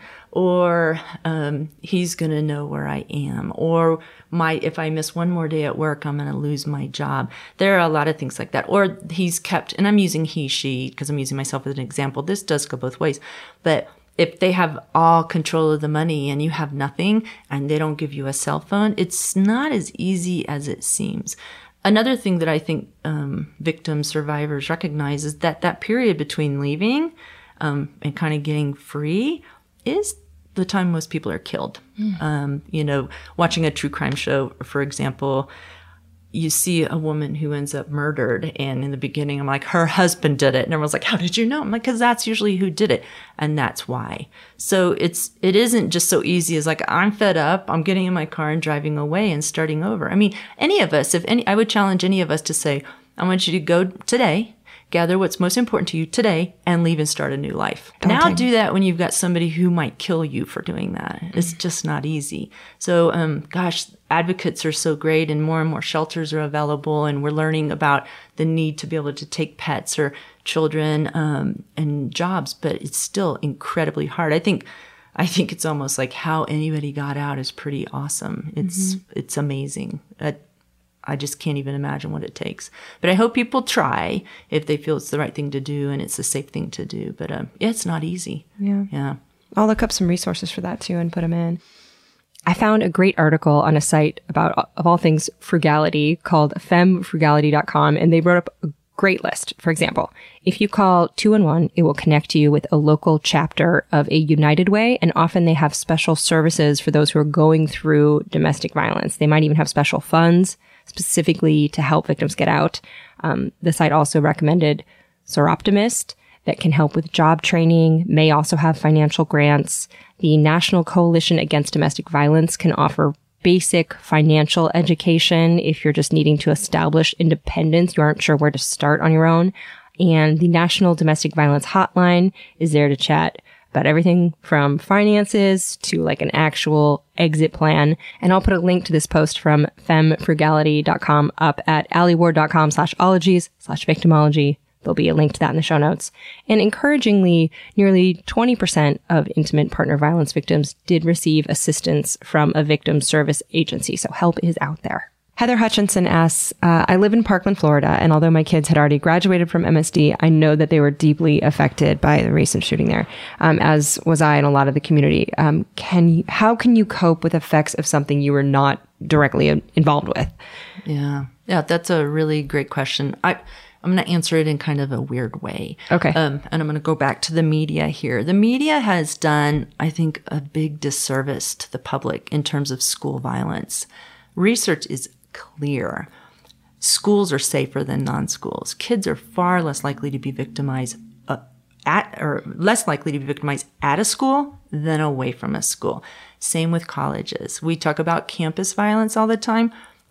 Speaker 5: Or um, he's going to know where I am. Or my if I miss one more day at work, I'm going to lose my job. There are a lot of things like that. Or he's kept, and I'm using he, she, because I'm using myself as an example. This does go both ways. But if they have all control of the money and you have nothing and they don't give you a cell phone, it's not as easy as it seems. Another thing that I think um, victims, survivors recognize is that that period between leaving um, and kind of getting free is the time most people are killed. Mm. Um, you know, watching a true crime show, for example, you see a woman who ends up murdered. And in the beginning, I'm like, her husband did it. And everyone's like, how did you know? I'm like, because that's usually who did it. And that's why. So it's, it isn't just so easy as like, I'm fed up. I'm getting in my car and driving away and starting over. I mean, any of us, if any, I would challenge any of us to say, I want you to go today, gather what's most important to you today, and leave and start a new life. Daunting. Now do that when you've got somebody who might kill you for doing that. Mm-hmm. It's just not easy. So, um, gosh, advocates are so great, and more and more shelters are available, and we're learning about the need to be able to take pets or children um, and jobs, but it's still incredibly hard. I think I think it's almost like how anybody got out is pretty awesome. It's mm-hmm. it's amazing. Uh, I just can't even imagine what it takes. But I hope people try if they feel it's the right thing to do and it's a safe thing to do. But um, yeah, it's not easy.
Speaker 8: Yeah.
Speaker 5: Yeah.
Speaker 8: I'll look up some resources for that too and put them in. I found a great article on a site about, of all things, frugality called femme frugality dot com, and they wrote up a great list. For example, if you call two one one, it will connect you with a local chapter of a United Way, and often they have special services for those who are going through domestic violence. They might even have special funds specifically to help victims get out. Um, the site also recommended Soroptimist that can help with job training, may also have financial grants. The National Coalition Against Domestic Violence can offer basic financial education if you're just needing to establish independence. You aren't sure where to start on your own. And the National Domestic Violence Hotline is there to chat about everything from finances to like an actual exit plan. And I'll put a link to this post from femme frugality dot com up at alieward dot com slash ologies slash victimology. There'll be a link to that in the show notes. And encouragingly, nearly twenty percent of intimate partner violence victims did receive assistance from a victim service agency. So help is out there. Heather Hutchinson asks, uh, I live in Parkland, Florida, and although my kids had already graduated from M S D, I know that they were deeply affected by the recent shooting there, um, as was I and a lot of the community. Um, can you, how can you cope with effects of something you were not directly involved with?
Speaker 5: Yeah. Yeah, that's a really great question. I, I'm going to answer it in kind of a weird way.
Speaker 8: Okay.
Speaker 5: Um, and I'm going to go back to the media here. The media has done, I think, a big disservice to the public in terms of school violence. Research is clear. Schools are safer than non-schools. Kids are far less likely to be victimized uh, at, or less likely to be victimized at a school than away from a school. Same with colleges. We talk about campus violence all the time.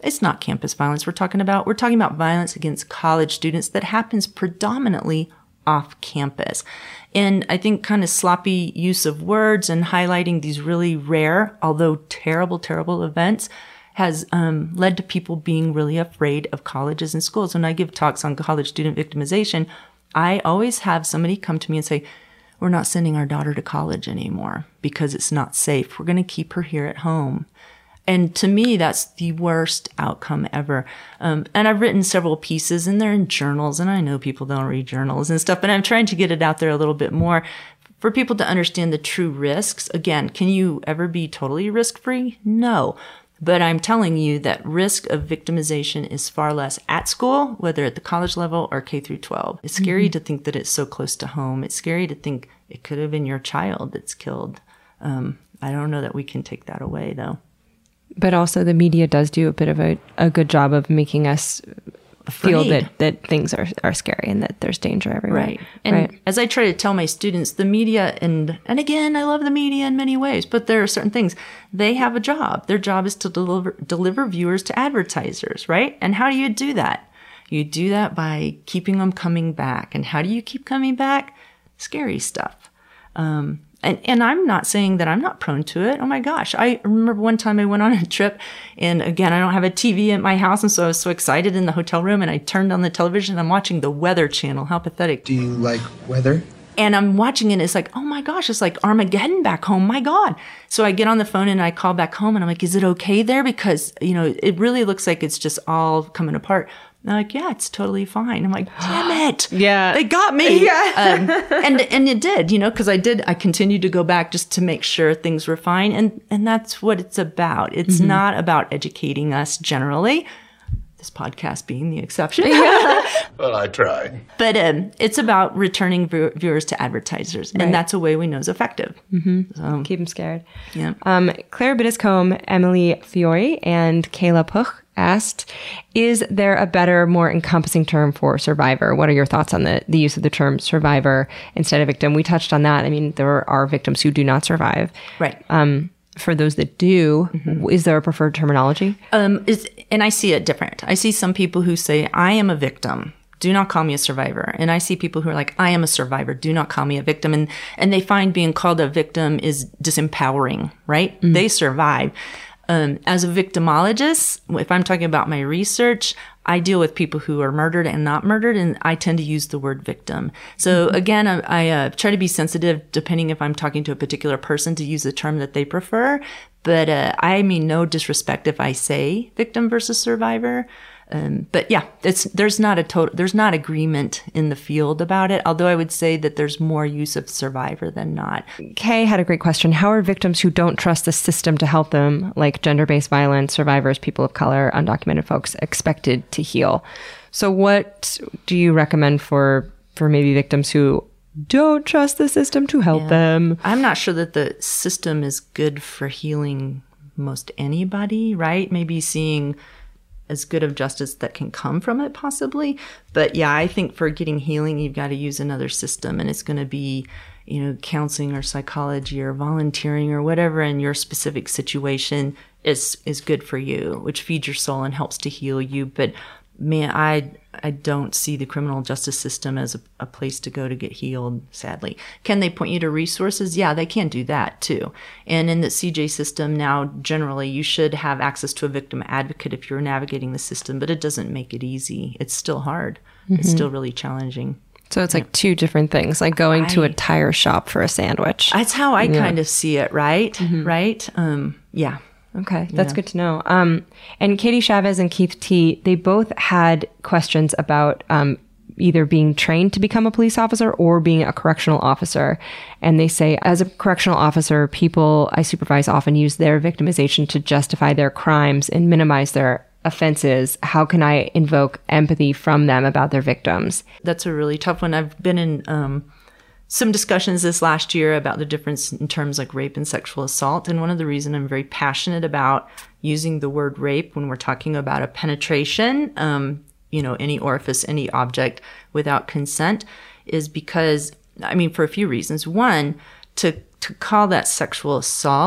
Speaker 5: It's not campus violence we're talking about. We're talking about violence against college students that happens predominantly off campus. And I think kind of sloppy use of words and highlighting these really rare, although terrible, terrible events has um, led to people being really afraid of colleges and schools. When I give talks on college student victimization, I always have somebody come to me and say, we're not sending our daughter to college anymore because it's not safe. We're going to keep her here at home. And to me, that's the worst outcome ever. Um, and I've written several pieces, and they're in journals, and I know people don't read journals and stuff, but I'm trying to get it out there a little bit more for people to understand the true risks. Again, can you ever be totally risk-free? No. But I'm telling you that risk of victimization is far less at school, whether at the college level or K through twelve. It's scary mm-hmm. to think that it's so close to home. It's scary to think it could have been your child that's killed. Um, I don't know that we can take that away, though.
Speaker 8: But also the media does do a bit of a, a good job of making us feel
Speaker 5: Afraid.
Speaker 8: that, that things are, are scary and that there's danger everywhere.
Speaker 5: Right. And
Speaker 8: right.
Speaker 5: as I try to tell my students, the media, and, and again, I love the media in many ways, but there are certain things. They have a job. Their job is to deliver, deliver viewers to advertisers, right? And how do you do that? You do that by keeping them coming back. And how do you keep coming back? Scary stuff. Um, And and I'm not saying that I'm not prone to it. Oh my gosh. I remember one time I went on a trip, and again, I don't have a T V at my house. And so I was so excited in the hotel room, and I turned on the television. I'm watching the Weather Channel. How pathetic.
Speaker 9: Do you like weather?
Speaker 5: And I'm watching it. And it's like, oh my gosh, it's like Armageddon back home. My God. So I get on the phone and I call back home, and I'm like, is it okay there? Because, you know, it really looks like it's just all coming apart. And they're like, yeah, it's totally fine. I'm like, damn it.
Speaker 8: Yeah.
Speaker 5: They got me.
Speaker 8: Yeah.
Speaker 5: um, and, and it did, you know, because I did, I continued to go back just to make sure things were fine. And, and that's what it's about. It's mm-hmm. not about educating us generally, this podcast being the exception.
Speaker 9: Well, I try.
Speaker 5: But um, it's about returning view- viewers to advertisers.
Speaker 8: Right.
Speaker 5: And that's a way we know is effective.
Speaker 8: Mm-hmm.
Speaker 5: So,
Speaker 8: keep them scared.
Speaker 5: Yeah.
Speaker 8: Um, Claire Biddiscombe, Emily Fiore, and Kayla Puch asked, is there a better, more encompassing term for survivor? What are your thoughts on the, the use of the term survivor instead of victim? We touched on that. I mean, there are victims who do not survive.
Speaker 5: Right.
Speaker 8: Um, for those that do, mm-hmm. is there a preferred terminology?
Speaker 5: Um, is, and I see it different. I see some people who say, I am a victim. Do not call me a survivor. And I see people who are like, I am a survivor. Do not call me a victim. And, and they find being called a victim is disempowering, right? Mm-hmm. They survive. Um, as a victimologist, if I'm talking about my research, I deal with people who are murdered and not murdered, and I tend to use the word victim. So mm-hmm. again, I, I uh, try to be sensitive, depending if I'm talking to a particular person, to use the term that they prefer. But uh, I mean no disrespect if I say victim versus survivor. Um, but yeah, it's, there's not a total, there's not agreement in the field about it. Although I would say that there's more use of survivor than not.
Speaker 8: Kay had a great question. How are victims who don't trust the system to help them, like gender-based violence, survivors, people of color, undocumented folks, expected to heal? So what do you recommend for, for maybe victims who don't trust the system to help
Speaker 5: yeah.
Speaker 8: them?
Speaker 5: I'm not sure that the system is good for healing most anybody, right? Maybe seeing as good of justice that can come from it, possibly. But yeah, I think for getting healing, you've got to use another system, and it's going to be, you know, counseling or psychology or volunteering or whatever in your specific situation is is good for you, which feeds your soul and helps to heal you. But man, I I don't see the criminal justice system as a, a place to go to get healed, sadly. Can they point you to resources? Yeah, they can do that too. And in the C J system now, generally, you should have access to a victim advocate if you're navigating the system, but it doesn't make it easy. It's still hard. Mm-hmm. It's still really challenging.
Speaker 8: So it's like two different things, like going I, to a tire shop for a sandwich.
Speaker 5: That's how I
Speaker 8: yeah.
Speaker 5: kind of see it, right?
Speaker 8: Mm-hmm.
Speaker 5: Right? Um, yeah.
Speaker 8: Okay, that's
Speaker 5: yeah.
Speaker 8: good to know. Um, and Katie Chavez and Keith T, they both had questions about um, either being trained to become a police officer or being a correctional officer. And they say, as a correctional officer, people I supervise often use their victimization to justify their crimes and minimize their offenses. How can I invoke empathy from them about their victims?
Speaker 5: That's a really tough one. I've been in um, some discussions this last year about the difference in terms like rape and sexual assault. And one of the reasons I'm very passionate about using the word rape when we're talking about a penetration, um, you know, any orifice, any object without consent, is because, I mean, for a few reasons. One, to to call that sexual assault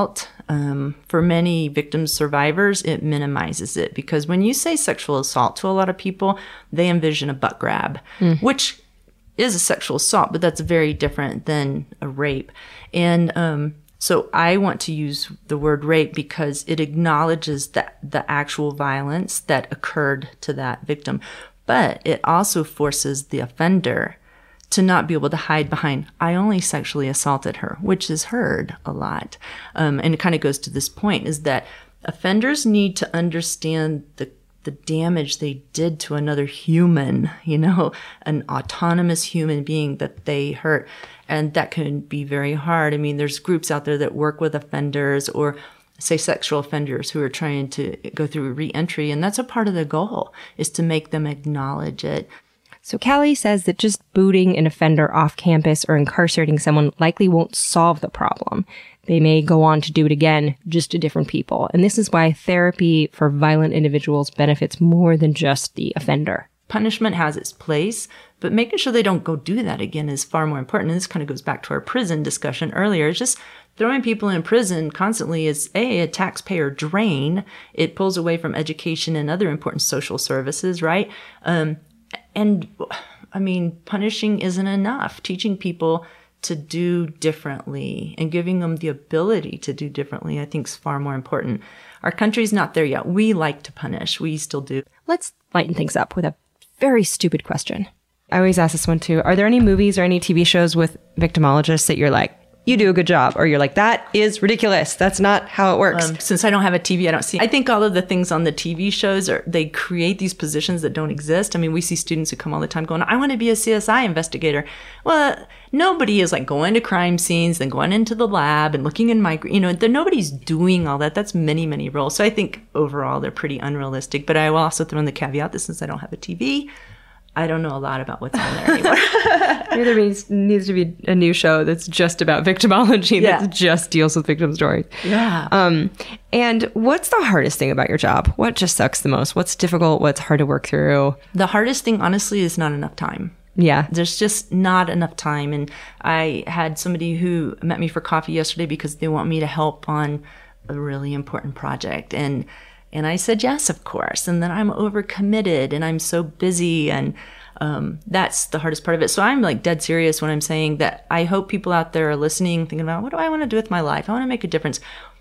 Speaker 5: Um, for many victims, survivors, it minimizes it because when you say sexual assault to a lot of people, they envision a butt grab, mm. which is a sexual assault, but that's very different than a rape. And um, so I want to use the word rape because it acknowledges that the actual violence that occurred to that victim, but it also forces the offender to not be able to hide behind, I only sexually assaulted her, which is heard a lot. Um, and it kind of goes to this point is that offenders need to understand the the damage they did to another human, you know, an autonomous human being that they hurt. And that can be very hard. I mean, there's groups out there that work with offenders or say sexual offenders who are trying to go through re-entry. And that's a part of the goal is to make them acknowledge it.
Speaker 8: So Callie says that just booting an offender off campus or incarcerating someone likely won't solve the problem. They may go on to do it again, just to different people. And this is why therapy for violent individuals benefits more than just the offender.
Speaker 5: Punishment has its place, but making sure they don't go do that again is far more important. And this kind of goes back to our prison discussion earlier. It's just throwing people in prison constantly is A, a taxpayer drain. It pulls away from education and other important social services, right? Um, And I mean, punishing isn't enough. Teaching people to do differently and giving them the ability to do differently, I think is far more important. Our country's not there yet. We like to punish. We still do.
Speaker 8: Let's lighten things up with a very stupid question. I always ask this one too. Are there any movies or any T V shows with victimologists that you're like, you do a good job, or you're like, that is ridiculous. That's not how it works.
Speaker 5: Um, since I don't have a T V, I don't see. I think all of the things on the T V shows are they create these positions that don't exist. I mean, we see students who come all the time going, I want to be a C S I investigator. Well, nobody is like going to crime scenes, then going into the lab and looking in my, you know, nobody's doing all that. That's many, many roles. So I think overall they're pretty unrealistic. But I will also throw in the caveat that since I don't have a T V, I don't know a lot about what's on there anymore.
Speaker 8: There needs, needs to be a new show that's just about victimology, yeah. that just deals with victim stories.
Speaker 5: Yeah.
Speaker 8: Um, and what's the hardest thing about your job? What just sucks the most? What's difficult? What's hard to work through?
Speaker 5: The hardest thing, honestly, is not enough time.
Speaker 8: Yeah.
Speaker 5: There's just not enough time. And I had somebody who met me for coffee yesterday because they want me to help on a really important project. And And I said, yes, of course. And then I'm overcommitted and I'm so busy. And um, that's the hardest part of it. So I'm like dead serious when I'm saying that I hope people out there are listening, thinking about, what do I want to do with my life? I want to make a difference.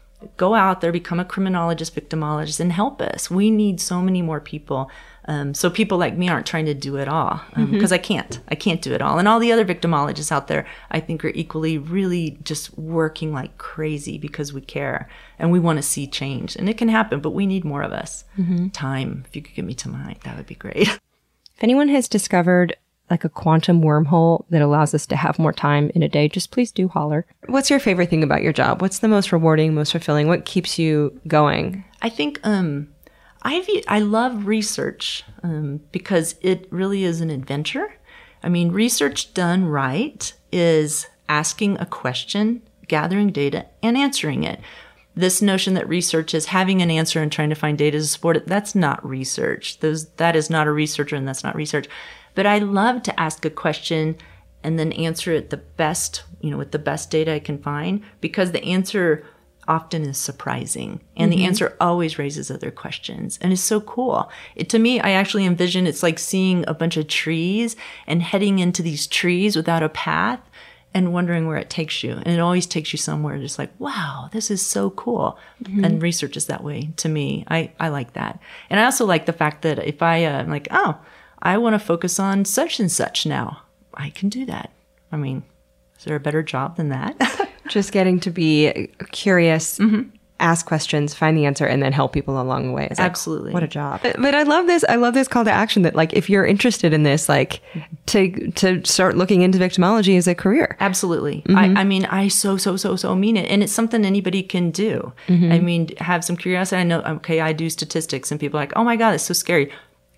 Speaker 5: Go out there, become a criminologist, victimologist, and help us. We need so many more people. Um, so people like me aren't trying to do it all because um, mm-hmm. I can't. I can't do it all. And all the other victimologists out there, I think, are equally really just working like crazy because we care and we want to see change. And it can happen, but we need more of us. Mm-hmm. Time. If you could give me time, that would be great.
Speaker 8: If anyone has discovered like a quantum wormhole that allows us to have more time in a day, just please do holler. What's your favorite thing about your job? What's the most rewarding, most fulfilling? What keeps you going?
Speaker 5: I think um, I I love research um, because it really is an adventure. I mean, research done right is asking a question, gathering data, and answering it. This notion that research is having an answer and trying to find data to support it, that's not research. Those That is not a researcher and that's not research. But I love to ask a question and then answer it the best, you know, with the best data I can find, because the answer often is surprising and mm-hmm. the answer always raises other questions and it's so cool. It, to me, I actually envision it's like seeing a bunch of trees and heading into these trees without a path and wondering where it takes you. And it always takes you somewhere just like, wow, this is so cool. Mm-hmm. And research is that way to me. I, I like that. And I also like the fact that if I, uh, I'm like, oh, I want to focus on such and such now, I can do that. I mean, is there a better job than that?
Speaker 8: Just getting to be curious, mm-hmm. ask questions, find the answer, and then help people along the way. It's
Speaker 5: Absolutely.
Speaker 8: Like, what a job. But, but I love this. I love this call to action that, like, if you're interested in this, like, to to start looking into victimology as a career.
Speaker 5: Absolutely. Mm-hmm. I, I mean, I so, so, so, so mean it. And it's something anybody can do. Mm-hmm. I mean, have some curiosity. I know, okay, I do statistics, and people are like, oh my God, it's so scary.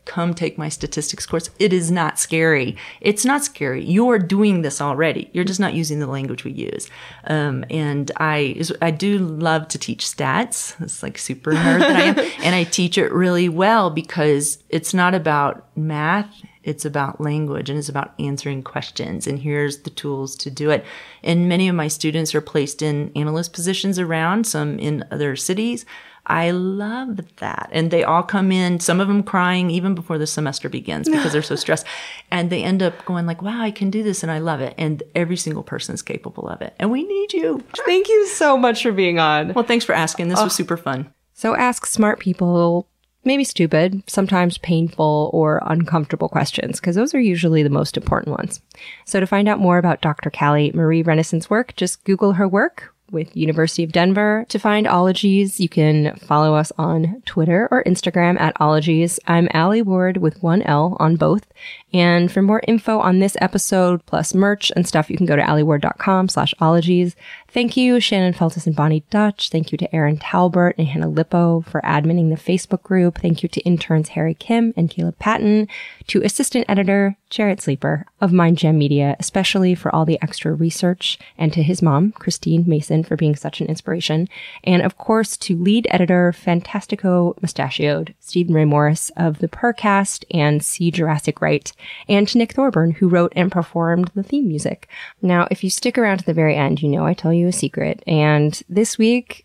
Speaker 5: come take my statistics course. It is not scary. It's not scary. You're doing this already. You're just not using the language we use. Um, and I, I do love to teach stats. It's like super nerd that I am. And I teach it really well because it's not about math. It's about language and it's about answering questions. And here's the tools to do it. And many of my students are placed in analyst positions around, some in other cities. I love that. And they all come in, some of them crying even before the semester begins because they're so stressed. And they end up going like, wow, I can do this and I love it. And every single person is capable of it. And we need you.
Speaker 8: Thank you so much for being on.
Speaker 5: Well, thanks for asking. This
Speaker 8: oh.
Speaker 5: was super fun.
Speaker 8: So ask smart people, maybe stupid, sometimes painful or uncomfortable questions, because those are usually the most important ones. So to find out more about Doctor Callie Marie Rennison's work, just Google her work with University of Denver. To find Ologies, you can follow us on Twitter or Instagram at Ologies. I'm Allie Ward with one L on both. And for more info on this episode, plus merch and stuff, you can go to allieward.com slash ologies. Thank you, Shannon Feltus and Bonnie Dutch. Thank you to Erin Talbert and Hannah Lippo for adminning the Facebook group. Thank you to interns Harry Kim and Caleb Patton, to assistant editor Jarrett Sleeper of MindJam Media, especially for all the extra research, and to his mom, Christine Mason, for being such an inspiration. And of course, to lead editor Fantastico Mustachioed, Stephen Ray Morris of the Purrcast and See Jurassic Right, and to Nick Thorburn, who wrote and performed the theme music. Now, if you stick around to the very end, you know I tell you a secret. And this week,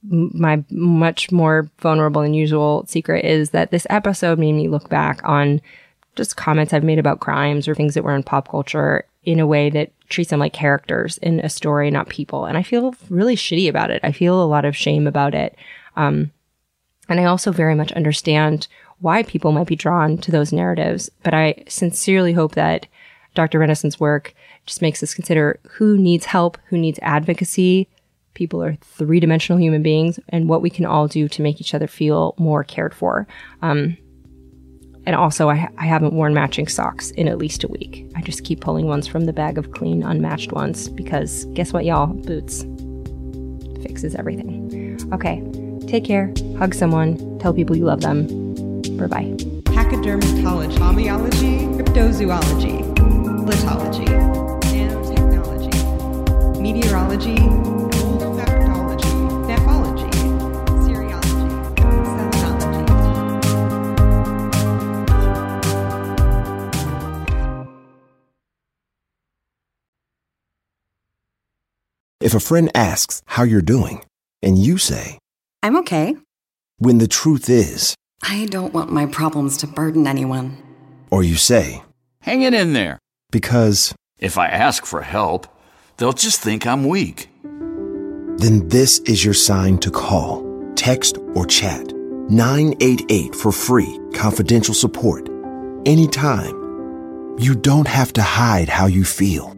Speaker 8: my much more vulnerable than usual secret is that this episode made me look back on just comments I've made about crimes or things that were in pop culture in a way that treats them like characters in a story, not people. And I feel really shitty about it. I feel a lot of shame about it. Um, and I also very much understand why people might be drawn to those narratives. But I sincerely hope that Doctor Rennison's work just makes us consider who needs help, who needs advocacy. People are three-dimensional human beings, and what we can all do to make each other feel more cared for. Um, and also, I, ha- I haven't worn matching socks in at least a week. I just keep pulling ones from the bag of clean, unmatched ones, because guess what, y'all? Boots fixes everything. Okay, take care, hug someone, tell people you love them. Bye-bye.
Speaker 10: Pachydermatology, homeology, cryptozoology, litology, nanotechnology, meteorology, olfactology, nephology, serology, selenology.
Speaker 1: If a friend asks how you're doing, and you say,
Speaker 2: I'm okay.
Speaker 1: When the truth is,
Speaker 2: I don't want my problems to burden anyone.
Speaker 1: Or you say,
Speaker 3: hang it in there.
Speaker 1: Because
Speaker 3: if I ask for help, they'll just think I'm weak.
Speaker 1: Then this is your sign to call, text, or chat nine eight eight for free, confidential support. Anytime. You don't have to hide how you feel.